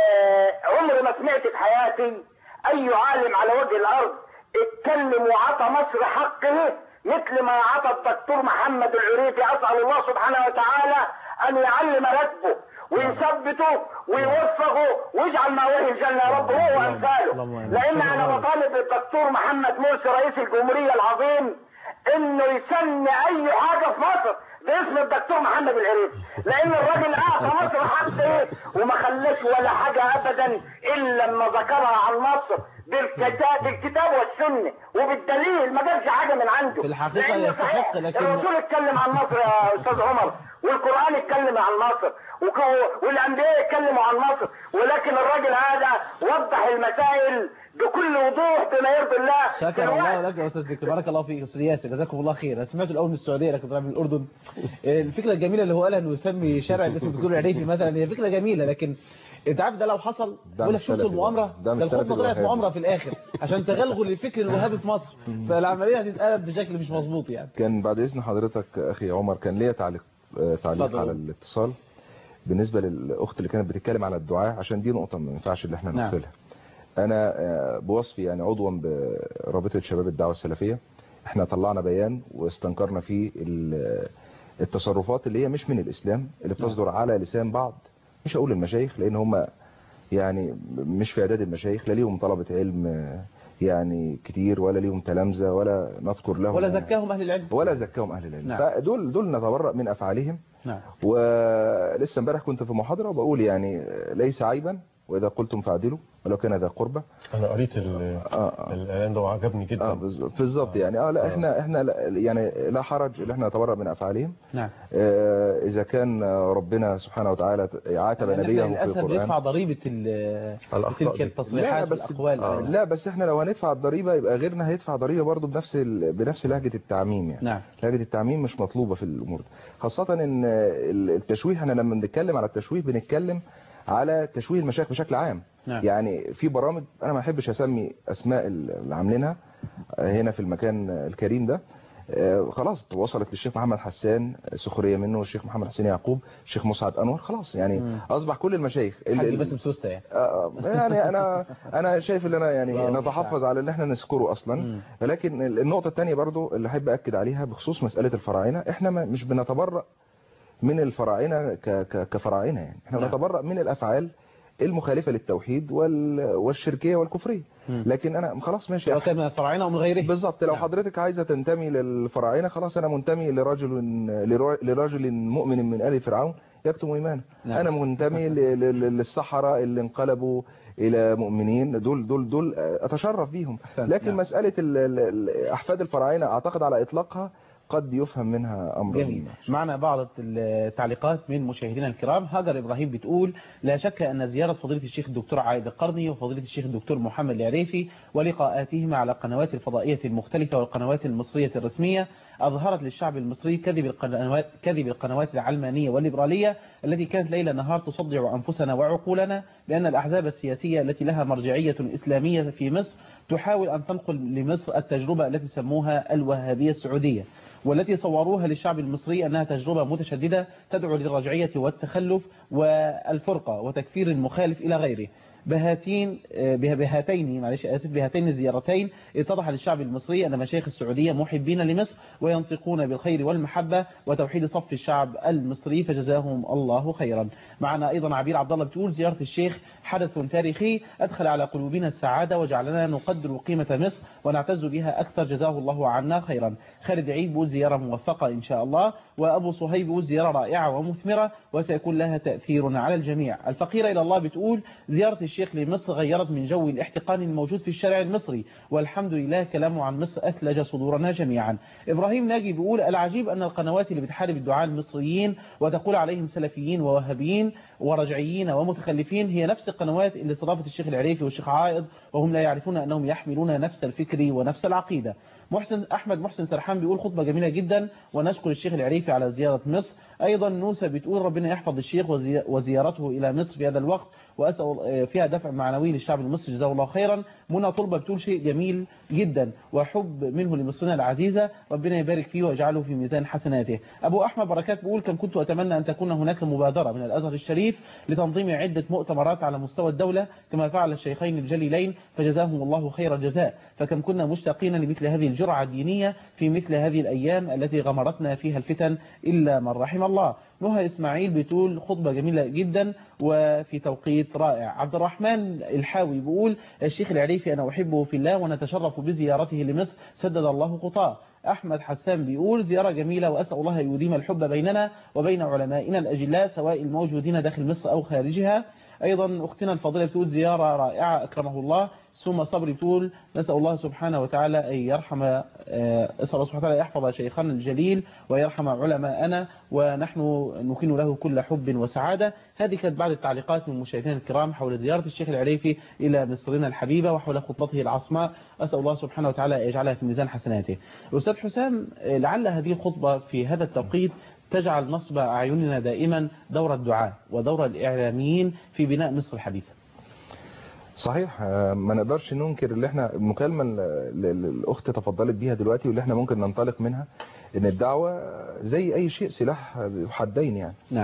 وعمري ما سمعت في حياتي أي عالم على وجه الأرض اتكلم وعطى مصر حقه مثل ما عطى الدكتور محمد العريفي. أسأل الله سبحانه وتعالى أن يعلم ركبه ويثبته ويوفقه ويجعل مأواه الجنة يا رب هو وأمثاله. لأن أنا بطالب الدكتور محمد مرسي رئيس الجمهورية العظيم إنه يسمي أي حاجة في مصر باسم الدكتور محمد العريفي، لأن الراجل أعطى مصر حقه وما خلاش ولا حاجة أبدا إلا لما ذكرها عن مصر بالكتاب بالكتاب والسنة وبالدليل، ما جابش حاجة من عنده. في الحقيقة يستحق، لكن الرسول اتكلم عن مصر يا أستاذ عمر، والقرآن اتكلم عن مصر، والأنبياء اتكلموا عن مصر، ولكن الراجل هذا وضح المسائل بكل وضوح بما يرضي الله. شكر الله لك يا استاذ دكتور، بارك الله فيك استاذ ياسر، جزاكم الله خير. انا سمعت الاول من السعوديه لكن طلع من الاردن. الفكره الجميله اللي هو قالها انه يسمي شارع باسم الدكتور العريفي مثلا، هي فكره جميله، لكن انت عارف ده لو حصل يقول لك شفتوا المؤامره، ده الخطبه طلعت مؤامره في الاخر عشان تغلغل الفكر الوهابي في مصر، فالعمليه هتتقلب بشكل مش مظبوط يعني. كان بعد اذن حضرتك اخي عمر كان ليا تعليق تعليق فضل. على الاتصال بالنسبه للاخت اللي كانت بتتكلم على الدعاء، عشان دي نقطه ما ينفعش اللي احنا نغفلها. نعم. انا بوصفي يعني عضوا برابطه شباب الدعوه السلفيه، احنا طلعنا بيان واستنكرنا فيه التصرفات اللي هي مش من الاسلام، اللي بتصدر على لسان بعض، مش هقول المشايخ لان هم يعني مش في اعداد المشايخ، لا ليهم طلبه علم يعني كتير ولا ليهم تلامذه ولا نذكر لهم ولا زكاهم اهل العلم ولا زكاهم اهل العلم. نعم. فدول دول نتبرأ من افعالهم. نعم. ولسه امبارح كنت في محاضره وبقول يعني ليس عيبا واذا قلتم فاعدلوا ولو كان ذا قربى. انا قريت الاعلان ده وعجبني جدا. اه بالظبط يعني اه لا احنا احنا لا يعني لا حرج ان احنا نتبرأ من افعالهم. نعم. آه اذا كان ربنا سبحانه وتعالى عاتب نبيه في القران بندفع ضريبه تلك التصريحات والاقوال. آه لا بس احنا لو هندفع الضريبه يبقى غيرنا هيدفع ضريبه برضه بنفس بنفس لهجه التعميم يعني. نعم. لهجه التعميم مش مطلوبه في الامور دي، خاصه ان التشويه، احنا لما بنتكلم على التشويه بنتكلم على تشويه المشايخ بشكل عام. نعم. يعني في برامج انا ما احبش اسمي اسماء اللي عاملينها هنا في المكان الكريم ده، خلاص وصلت للشيخ محمد حسان سخريه منه، الشيخ محمد حسين يعقوب، الشيخ مسعد انور، خلاص يعني مم. اصبح كل المشايخ حاج باسم سوسته يعني. يعني انا انا شايف ان انا يعني نتحفظ على اللي احنا نذكره اصلا. مم. لكن النقطه الثانيه برضو اللي احب اكد عليها بخصوص مساله الفراعنه، احنا مش بنتبرأ من الفراعنه كفراعنه يعني، احنا نعم. نتبرأ من الافعال المخالفة للتوحيد والشركية والكفرية. م. لكن انا خلاص ماشي، لو كان من الفراعنه ومن غيره بالظبط. لو نعم. حضرتك عايزة تنتمي للفراعنه خلاص انا منتمي لرجل لرجل مؤمن من آل فرعون يكتم ايمانه. نعم. انا منتمي للسحرة اللي انقلبوا الى مؤمنين، دول دول دول اتشرف بيهم. لكن نعم. مسألة احفاد الفراعنه اعتقد على اطلاقها قد يفهم منها أمر جميل. معنا بعض التعليقات من مشاهدينا الكرام. هاجر إبراهيم بتقول لا شك أن زيارة فضيلة الشيخ الدكتور عايد القرني وفضيلة الشيخ الدكتور محمد العريفي ولقاءاتهما على القنوات الفضائية المختلفة والقنوات المصرية الرسمية أظهرت للشعب المصري كذب القنوات كذب القنوات العلمانية والليبرالية التي كانت ليل نهار تصدع أنفسنا وعقولنا بأن الأحزاب السياسية التي لها مرجعية إسلامية في مصر تحاول أن تنقل لمصر التجربة التي سموها الوهابية السعودية، والتي صوروها للشعب المصري أنها تجربة متشددة تدعو للرجعية والتخلف والفرقة وتكفير المخالف إلى غيره. بهاتين بهاتين معلش اسف بهاتين الزيارتين اتضح للشعب المصري ان مشايخ السعوديه محبين لمصر وينطقون بالخير والمحبه وتوحيد صف الشعب المصري فجزاهم الله خيرا. معنا ايضا عبير عبد الله بتقول زياره الشيخ حدث تاريخي ادخل على قلوبنا السعاده وجعلنا نقدر قيمه مصر ونعتز بها اكثر جزاه الله عنا خيرا. خالد عيد بيقول زياره موفقه ان شاء الله. وابو صهيب بيقول زياره رائعه ومثمره وسيكون لها تاثير على الجميع. الفقيره الى الله بتقول زياره الشيخ لمصر غيرت من جو الاحتقان الموجود في الشارع المصري والحمد لله كلامه عن مصر أثلج صدورنا جميعا. إبراهيم ناجي بيقول العجيب أن القنوات اللي بتحارب الدعاة المصريين وتقول عليهم سلفيين ووهابيين ورجعيين ومتخلفين هي نفس القنوات اللي استضافت الشيخ العريفي والشيخ عائض وهم لا يعرفون أنهم يحملون نفس الفكر ونفس العقيدة. محسن أحمد محسن سرحان بيقول خطبة جميلة جدا ونشكر الشيخ العريفي على زيارة مصر. أيضا نوسة بتقول ربنا يحفظ الشيخ وزيارته إلى مصر في هذا الوقت وأسأل فيها دفع معنوي للشعب المصري جزاه الله خيرا. منى طلبة بتقول شيء جميل جدا وحب منه لمصرنا العزيزة ربنا يبارك فيه ويجعله في ميزان حسناته. أبو أحمد بركات بيقول كم كنت أتمنى أن تكون هناك مبادرة من الأزهر الشريف لتنظيم عدة مؤتمرات على مستوى الدولة كما فعل الشيخين الجليلين فجزاهم الله خير الجزاء فكم كنا مشتاقين لمثل هذه الجرعة الدينية في مثل هذه الأيام التي غمرتنا فيها الفتن إلا من رحم الله. نهى إسماعيل بتقول خطبة جميلة جدا وفي توقيت رائع. عبد الرحمن الحاوي بيقول الشيخ العريفي أنا أحبه في الله ونتشرف بزيارته لمصر سدد الله خطاه. أحمد حسان بيقول زيارة جميلة وأسأل الله يديم الحب بيننا وبين علمائنا الأجلاء سواء الموجودين داخل مصر أو خارجها. أيضا أختنا الفاضلة بتقول زيارة رائعة أكرمه الله. ثم صبري بتقول نسأل الله سبحانه وتعالى أن يرحم أسأل الله سبحانه وتعالى يحفظ شيخنا الجليل ويرحم علماءنا ونحن نكن له كل حب وسعادة. هذه كانت بعض التعليقات من مشاهدينا الكرام حول زيارة الشيخ العريفي إلى مصرنا الحبيبة وحول خطبته العصماء. أسأل الله سبحانه وتعالى يجعلها في ميزان حسناته. أستاذ حسام لعل هذه الخطبة في هذا التوقيت تجعل نصب أعيننا دائما دور الدعاء ودور الإعلاميين في بناء مصر الحديثة. صحيح ما نقدرش ننكر اللي احنا المكالمة اللي الأخت تفضلت بيها دلوقتي واللي احنا ممكن ننطلق منها ان الدعوة زي اي شيء سلاح حدين يعني. نعم.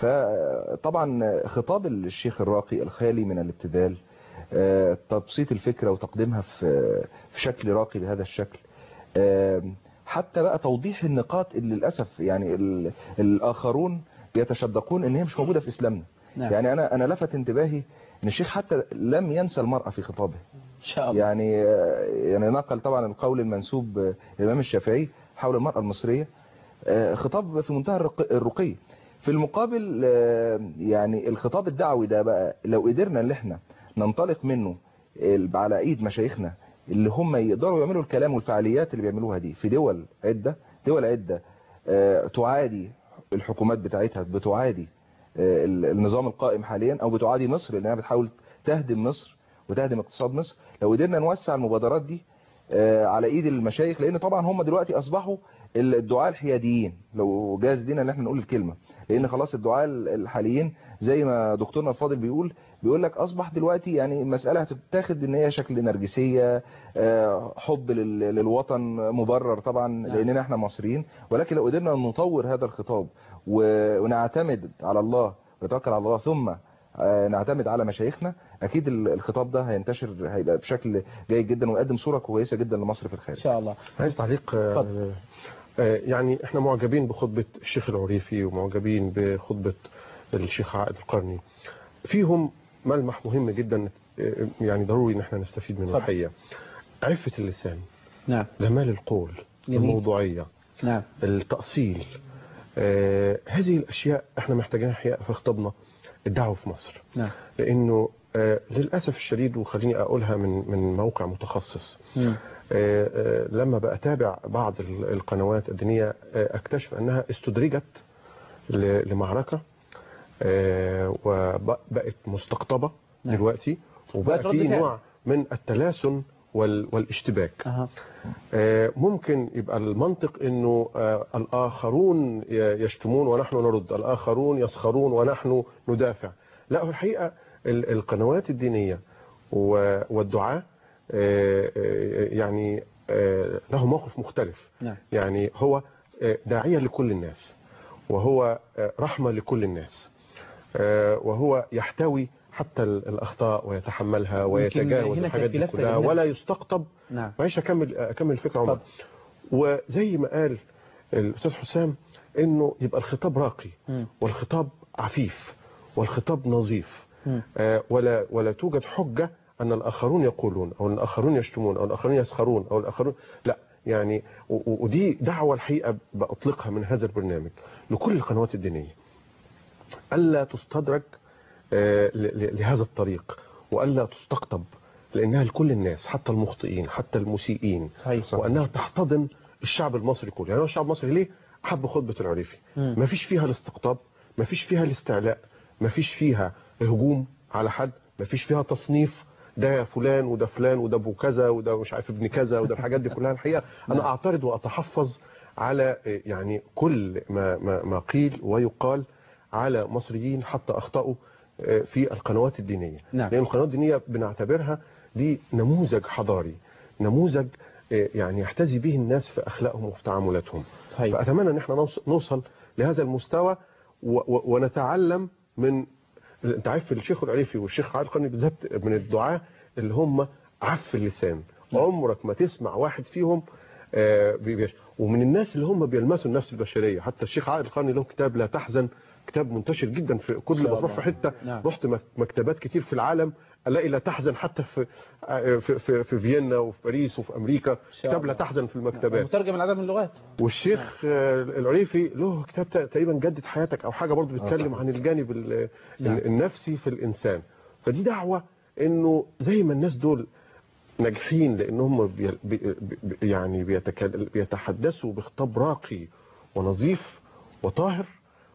فطبعا خطاب الشيخ الراقي الخالي من الابتذال تبسيط الفكرة وتقديمها في شكل راقي بهذا الشكل حتى بقى توضيح النقاط اللي للأسف يعني الآخرون بيتشدقون ان هي مش موجودة في إسلامنا. نعم. يعني أنا أنا لفت انتباهي ان الشيخ حتى لم ينسى المرأة في خطابه. إن شاء الله. يعني يعني نقل طبعا القول المنسوب للإمام الشافعي حول المرأة المصرية خطاب في منتهى الرقي. في المقابل يعني الخطاب الدعوي ده بقى لو قدرنا ان احنا ننطلق منه على ايد مشايخنا اللي هم يقدروا يعملوا الكلام والفعاليات اللي بيعملوها دي في دول عدة دول عدة تعادي الحكومات بتاعتها بتعادي النظام القائم حاليا او بتعادي مصر لانها بتحاول تهدم مصر وتهدم اقتصاد مصر. لو قدرنا نوسع المبادرات دي على ايد المشايخ لان طبعا هم دلوقتي اصبحوا الدعاة الحياديين لو جاز لينا ان احنا نقول الكلمة لان خلاص الدعاة الحاليين زي ما دكتورنا الفاضل بيقول بيقول لك اصبح دلوقتي يعني المسألة هتتاخد ان هي شكل نرجسية حب للوطن مبرر طبعا لاننا احنا مصريين. ولكن لو قدرنا نطور هذا الخطاب ونعتمد على الله ونتوكل على الله ثم نعتمد على مشايخنا اكيد الخطاب ده هينتشر هيبقى بشكل جيد جدا ويقدم صورة كويسة جدا لمصر في الخارج ان شاء الله. عايز تعليق يعني احنا معجبين بخطبة الشيخ العريفي ومعجبين بخطبة الشيخ عائد القرني فيهم ملمح مهم جدا يعني ضروري ان احنا نستفيد منه الحقيقة. عفة اللسان. نعم. جمال القول. جميل. الموضوعية. نعم. التأصيل. آه هذه الاشياء احنا محتاجينها حقيقة في خطابنا الدعوة في مصر. نعم. لانه آه للأسف الشديد وخليني اقولها من من موقع متخصص لما بقى اتابع بعض القنوات الدينية اكتشف انها استدرجت لمعركة وبقت مستقطبة دلوقتي، وبقى في نوع من التلاسن والاشتباك. أه. ممكن يبقى المنطق انه الاخرون يشتمون ونحن نرد، الاخرون يسخرون ونحن ندافع. لا، هو الحقيقة القنوات الدينية والدعاء يعني له موقف مختلف. نعم. يعني هو داعية لكل الناس، وهو رحمة لكل الناس، وهو يحتوي حتى الأخطاء ويتحملها ويتجاوز الحاجات دي كلها ولا يستقطب. نعم. معيش أكمل أكمل الفكرة عمر. وزي ما قال الأستاذ حسام إنه يبقى الخطاب راقي م. والخطاب عفيف والخطاب نظيف، آه ولا ولا توجد حجة أن الآخرون يقولون أو أن الآخرون يشتمون أو الآخرون يسخرون أو الآخرون، لا يعني. ودي دعوة الحقيقة بأطلقها من هذا البرنامج لكل القنوات الدينية، ألا تستدرج لهذا الطريق وألا تستقطب، لأنها لكل الناس حتى المخطئين حتى المسيئين. صحيح صحيح. وأنها تحتضن الشعب المصري كله. يعني الشعب المصري ليه حب خطبة العريفي؟ ما فيش فيها الاستقطاب، ما فيش فيها الاستعلاء، ما فيش فيها هجوم على حد، ما فيش فيها تصنيف ده فلان وده فلان وده ابو كذا وده مش عارف ابن كذا وده الحاجات دي كلها. الحقيقة أنا أعترض وأتحفظ على يعني كل ما, ما, ما قيل ويقال على مصريين حتى أخطأوا في القنوات الدينية. نعم. لأن القنوات الدينية بنعتبرها دي نموذج حضاري، نموذج يعني يحتذي به الناس في أخلاقهم وفي تعاملاتهم. صحيح. فأتمنى أن احنا نوصل لهذا المستوى ونتعلم من، انت عارف الشيخ العريفي والشيخ عادل القرني بالذات من الدعاة اللي هم عف اللسان. نعم. عمرك ما تسمع واحد فيهم بيبيش. ومن الناس اللي هم بيلمسوا النفس البشرية. حتى الشيخ عادل القرني له كتاب لا تحزن، كتاب منتشر جدا في كل ما تروح في حته. نعم. رحت مكتبات كتير في العالم الاقي لا تحزن، حتى في في في, في فيينا وفي باريس وفي امريكا كتاب لا تحزن في المكتبات مترجم العدد من اللغات. والشيخ نعم. العريفي له كتاب تقريبا جدد حياتك او حاجه برضه بيتكلم عن الجانب نعم. النفسي في الانسان. فدي دعوه انه زي ما الناس دول ناجحين لانهم بي بي يعني بيتحدثوا بخطاب راقي ونظيف وطاهر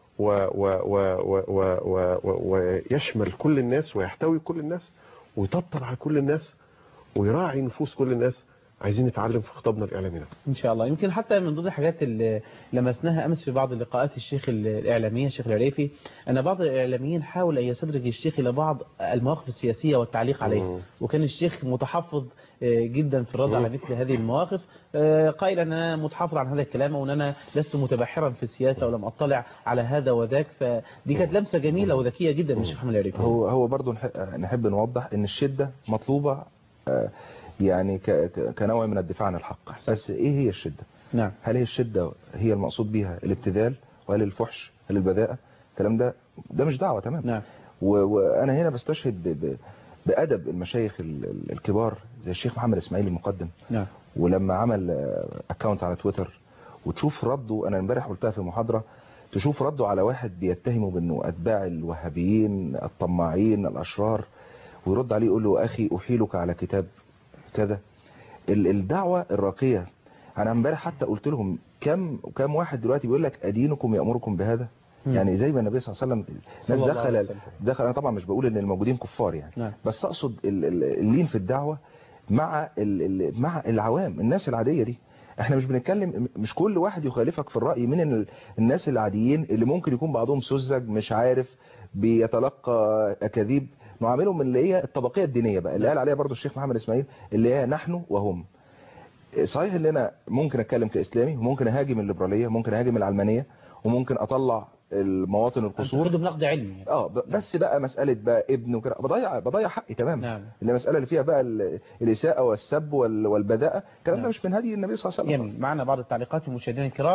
ويشمل كل الناس ويحتوي كل الناس ويطبطب على كل الناس ويراعي نفوس كل الناس، عايزين نتعلم في خطابنا الإعلامي ده إن شاء الله. يمكن حتى من ضمن الحاجات اللي لمسناها أمس في بعض اللقاءات الشيخ الإعلامية الشيخ العريفي، أن بعض الإعلاميين حاول أن يستدرج الشيخ إلى بعض المواقف السياسية والتعليق عليه. مم. وكان الشيخ متحفظ جدا في الرد على مثل هذه المواقف، قائلا أن أنا متحفظ عن هذا الكلام وأن أنا لست متبحرا في السياسة ولم أطلع على هذا وذاك. فدي كانت لمسة جميلة وذكية جدا من الشيخ محمد العريفي. هو هو برضه نحب نوضح أن الشدة مطلوبة يعني كنوع من الدفاع عن الحق. بس ايه هي الشدة؟ نعم. هل هي الشدة هي المقصود بها الابتذال وهل الفحش هل البذاءة؟ الكلام ده ده مش دعوة. تمام. نعم. وانا هنا بستشهد بأدب المشايخ الكبار زي الشيخ محمد اسماعيل المقدم. نعم. ولما عمل اكاونت على تويتر وتشوف رده، انا امبارح قلتها في محاضرة، تشوف رده على واحد بيتهمه بانه اتباع الوهابيين الطماعين الاشرار، ويرد عليه يقول له اخي احيلك على كتاب كذا. الدعوة الراقية. انا امبارح حتى قلت لهم كم كم واحد دلوقتي بيقول لك ادينكم يأمركم بهذا. م. يعني زي ما النبي صلى الله عليه وسلم ناس دخل دخل انا طبعا مش بقول ان الموجودين كفار يعني. نعم. بس اقصد اللين في الدعوة مع مع العوام الناس العادية دي. احنا مش بنتكلم، مش كل واحد يخالفك في الرأي من الناس العاديين اللي ممكن يكون بعضهم سذج مش عارف بيتلقى اكاذيب، نعاملهم من اللي هي الطبقية الدينية بقى اللي قال عليها برضو الشيخ محمد اسماعيل اللي هي نحن وهم. صحيح ان انا ممكن اتكلم كاسلامي وممكن اهاجم الليبرالية وممكن اهاجم العلمانية وممكن اطلع المواطن القصور تاخده بنقد علمي. اه بس بقى مسألة بقى ابن وكده بضيع بضيع حقي. تمام. نعم. اللي مسألة اللي فيها بقى الإساءة والسب والبذاءة الكلام ده. نعم. مش من هدي النبي صلى الله عليه وسلم. يعني معنا بعض التعليقات من المشاهدين الكرام.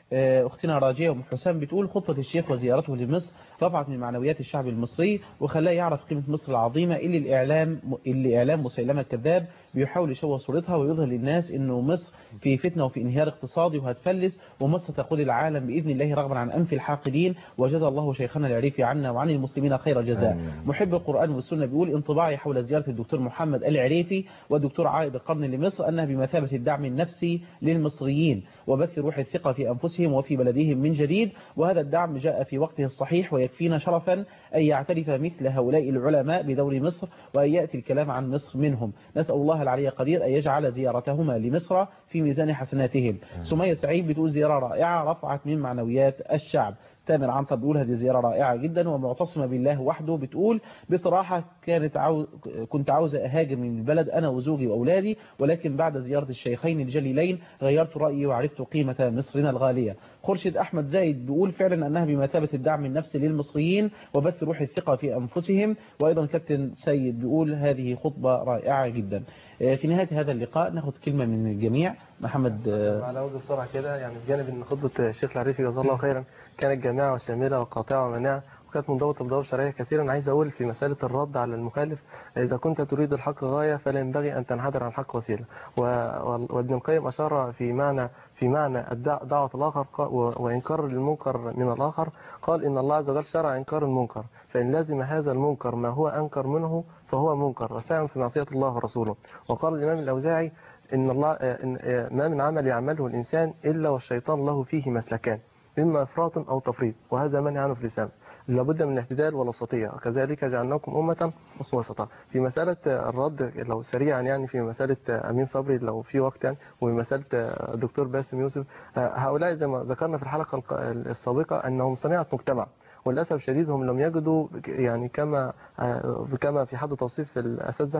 أختنا راجية أم حسام بتقول خطبة الشيخ وزيارته لمصر رفعت من معنويات الشعب المصري وخلاه يعرف قيمة مصر العظيمة اللي الإعلام اللي إعلام مسيلمة الكذاب بيحاول يشوه صورتها ويظهر للناس إنه مصر في فتنة وفي انهيار اقتصادي وهتفلس ومصر تقود العالم بإذن الله رغبا عن أنف الحاقدين وجزا الله شيخنا العريفي عنا وعن المسلمين خير الجزاء. محب القرآن والسنة بيقول انطباعي حول زيارة الدكتور محمد العريفي والدكتور عائد القرن لمصر أنها بمثابة الدعم النفسي للمصريين وبث روح الثقة في أنفسهم وفي بلدهم من جديد وهذا الدعم جاء في وقته الصحيح ويكفينا شرفا أن يعترف مثل هؤلاء العلماء بدور مصر وأن يأتي الكلام عن مصر منهم. نسأل الله العلي قدير أن يجعل زيارتهما لمصر في ميزان حسناتهم. سمية سعيد بتقول زيارة رائعة رفعت من معنويات الشعب. تامر عنتر بيقول هذه زيارة رائعة جدا ومعتصمة بالله وحده. بتقول بصراحة كانت عاو... كنت عاوزة أهاجر من البلد أنا وزوجي وأولادي ولكن بعد زيارة الشيخين الجليلين غيرت رأيي وعرفت قيمة مصرنا الغالية. خرشد أحمد زايد بيقول فعلا أنها بمثابة الدعم النفسي للمصريين وبث روح الثقة في أنفسهم. وأيضا كابتن سيد بيقول هذه خطبة رائعة جدا. في نهاية هذا اللقاء ناخذ كلمة من الجميع. محمد على وجه السرعة كده يعني بجانب أن خطبة الشيخ العريفي جزاه الله خيرا كانت جامعة وشاملة وقاطعة ومانعة وكانت منضبطة بضوابط شرعية كثيرا. عايز أقول في مسألة الرد على المخالف إذا كنت تريد الحق غاية فلا ينبغي أن تنحدر عن الحق وسيلة. وابن القيم أشار في معنى في معنى دعوة الآخر وإنكار المنكر من الآخر قال إن الله عز وجل شرع إنكار المنكر فإن لازم هذا المنكر ما هو أنكر منه فهو منكر وساهم في معصية الله ورسوله. وقال الإمام الأوزاعي إن الله إن ما من عمل يعمله الإنسان إلا والشيطان له فيه مسلكان إما إفراط أو تفريط وهذا منهي عنه في الإسلام. لابد من الاعتدال والوسطية وكذلك جعلناكم أمة وسطا. في مسألة الرد لو سريعا يعني في مسألة أمين صبري لو في وقت يعني ومسألة الدكتور باسم يوسف هؤلاء زي ما ذكرنا في الحلقة السابقة أنهم صناعة مجتمع وللأسف الشديد هم لم يجدوا يعني كما كما في حد توصيف الأساتذة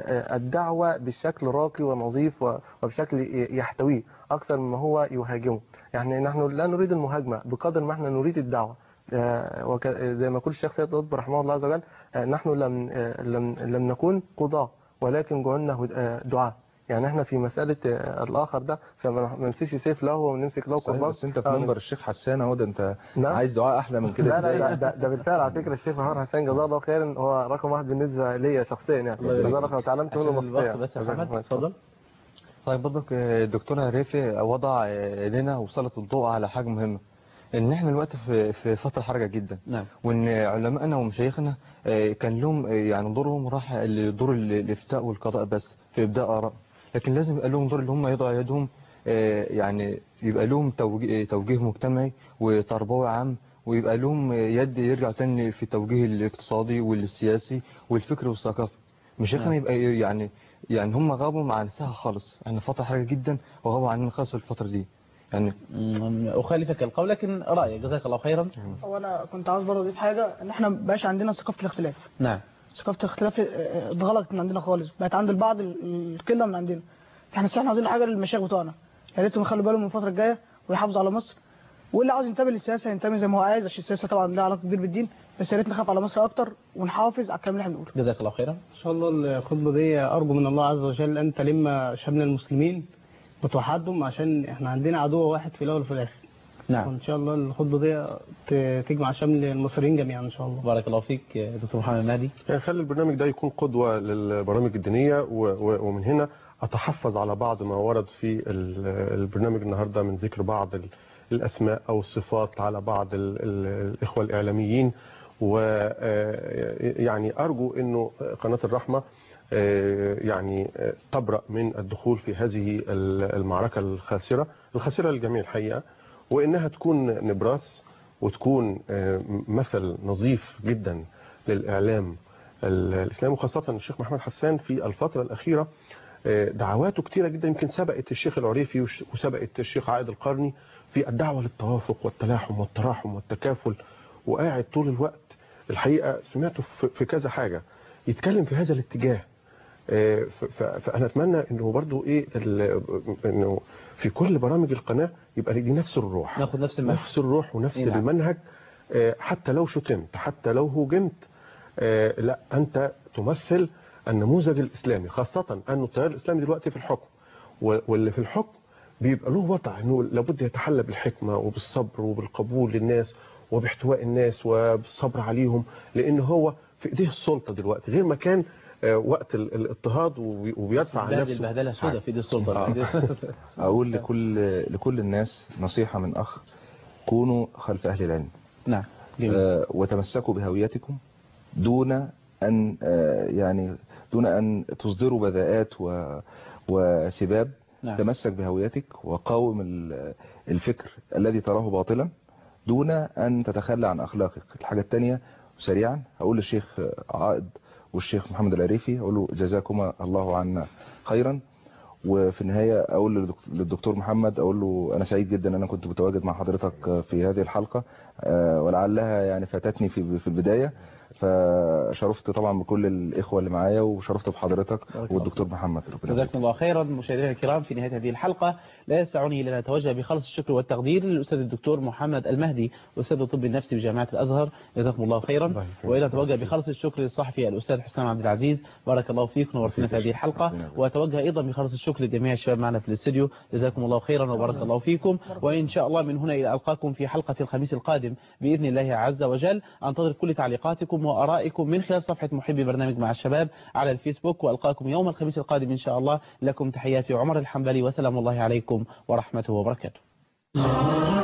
الدعوة بالشكل راقي ونظيف وبشكل يحتويه أكثر مما هو يهاجمه. يعني نحن لا نريد المهاجمة بقدر ما احنا نريد الدعوة زي ما كل الشيخ سيد قطب رحمه الله عز وجل نحن لم لم لم نكون قضاة ولكن جعلنا دعاة. يعني احنا في مسألة الآخر ده فما نمسكش سيف له ونمسك له قربان. بس انت في منبر الشيخ حسان اهو ده انت نعم؟ عايز دعاء احلى من كده. لا لا لا ده, ده بالفعل على فكرة الشيخ محمد حسان جزاه الله خيرا هو رقم واحد بالنسبة ليا شخصيا يعني جزاه الله خير وتعلمت منه مصطفى. بس يا محمد اتفضل. طيب برضك الدكتور عريفي وضع لنا وسلط الضوء على حاجة مهمة ان احنا الوقت في في فتره حرجه جدا. نعم. وان علمائنا ومشايخنا كان لهم يعني دورهم راح لدور الافتاء والقضاء بس في ابداء اراء لكن لازم يبقى لهم دور اللي هم يضعوا يدهم يعني يبقى لهم توجيه, توجيه مجتمعي وتربوي عام ويبقى لهم يد يرجع تاني في التوجيه الاقتصادي والسياسي والفكري والثقافي. مشايخنا يبقى يعني يعني هم غابوا عن الساحه خالص يعني فتره حرجه جدا وغابوا عننا خالص في الفتره دي. يعني أخالفك القول لكن رأيك جزاك الله خيرا. وأنا كنت عاوز برضه أضيف حاجة إن إحنا مبقاش عندنا ثقافة الاختلاف. نعم. ثقافة الاختلاف اتغلقت من عندنا خالص بقت عند البعض القلة من عندنا. فإحنا احنا عاوزين حاجة للمشايخ بتوعنا يا ريتهم يخلوا بالهم من الفترة الجاية ويحافظوا على مصر واللي عاوز ينتمي للسياسة ينتمي زي ما هو عايز عشان السياسة طبعا لها علاقة كبير بالدين بس يا ريت نخاف على مصر أكتر ونحافظ على الكلام اللي احنا بنقوله. جزاك الله خيرا. إن شاء الله الخطبة دي أرجو من الله عز وجل أن تلم شمل المسلمين وتوحدهم عشان احنا عندنا عدو واحد في الاول وفي الاخر. نعم. وان شاء الله الخطبه دي تجمع شمل المصريين جميعا ان شاء الله. بارك الله فيك دكتور محمد مهدي. يعني خلي البرنامج ده يكون قدوه للبرامج الدينيه ومن هنا اتحفظ على بعض ما ورد في البرنامج النهارده من ذكر بعض الاسماء او الصفات على بعض الاخوه الاعلاميين ويعني ارجو انه قناه الرحمه يعني تبرأ من الدخول في هذه المعركة الخاسرة الخاسرة للجميع الحقيقة وإنها تكون نبراس وتكون مثل نظيف جدا للإعلام الإسلامي وخاصة الشيخ محمد حسان في الفترة الأخيرة دعواته كتيرة جدا يمكن سبقت الشيخ العريفي وسبقت الشيخ عائد القرني في الدعوة للتوافق والتلاحم والتراحم والتكافل وقاعد طول الوقت الحقيقة سمعته في كذا حاجة يتكلم في هذا الاتجاه. فانا اتمنى انه برضو ايه انه في كل برامج القناه يبقى دي نفس الروح ناخد نفس المنهج نفس الروح ونفس إيه المنهج حتى لو شتمت حتى لو هجمت لا انت تمثل النموذج الاسلامي خاصه ان التيار الاسلامي دلوقتي في الحكم واللي في الحكم بيبقى له وضع انه لابد يتحلى بالحكمه وبالصبر وبالقبول للناس وباحتواء الناس وبالصبر عليهم، لان هو في ايديه السلطه دلوقتي غير ما كان وقت الاضطهاد وبيدفع عن نفسه. البهدله سودة في ايديه السلطه. اقول لكل لكل الناس نصيحه من اخ: كونوا خلف اهل العلم. نعم. آه وتمسكوا بهويتكم دون ان آه يعني دون ان تصدروا بذاءات وسباب. نعم. تمسك بهويتك وقاوم الفكر الذي تراه باطلا دون ان تتخلى عن اخلاقك. الحاجه الثانيه سريعا هقول للشيخ عائد والشيخ محمد العريفي، اقول له جزاكما الله عنا خيرا. وفي النهايه اقول للدكتور محمد، اقول له انا سعيد جدا ان انا كنت متواجد مع حضرتك في هذه الحلقه، ولعلها يعني فاتتني في في البدايه، فشرفت طبعا بكل الاخوه اللي معايا وشرفت بحضرتك والدكتور محمد. جزاكم الله خيرا. مشاهدينا الكرام، في نهايه هذه الحلقه لا يسعني الا ان اتوجه بخالص الشكر والتقدير للاستاذ الدكتور محمد المهدي، استاذ الطب النفسي بجامعه الازهر، جزاكم الله خيرا. والى اتوجه بخالص الشكر للصحفي الاستاذ حسام عبد العزيز، بارك الله فيك، نورتنا في هذه الحلقه. واتوجه ايضا بخالص الشكر لجميع الشباب معنا في الاستديو، جزاكم الله خيرا وبارك الله فيكم. وان شاء الله من هنا الى القاكم في حلقه الخميس القادم باذن الله عز وجل. انتظر كل تعليقاتكم وارائكم من خلال صفحه محبي برنامج مع الشباب على الفيسبوك، والقاكم يوم الخميس القادم ان شاء الله. لكم تحياتي عمر الحنبلي، وسلام الله عليكم ورحمته وبركاته.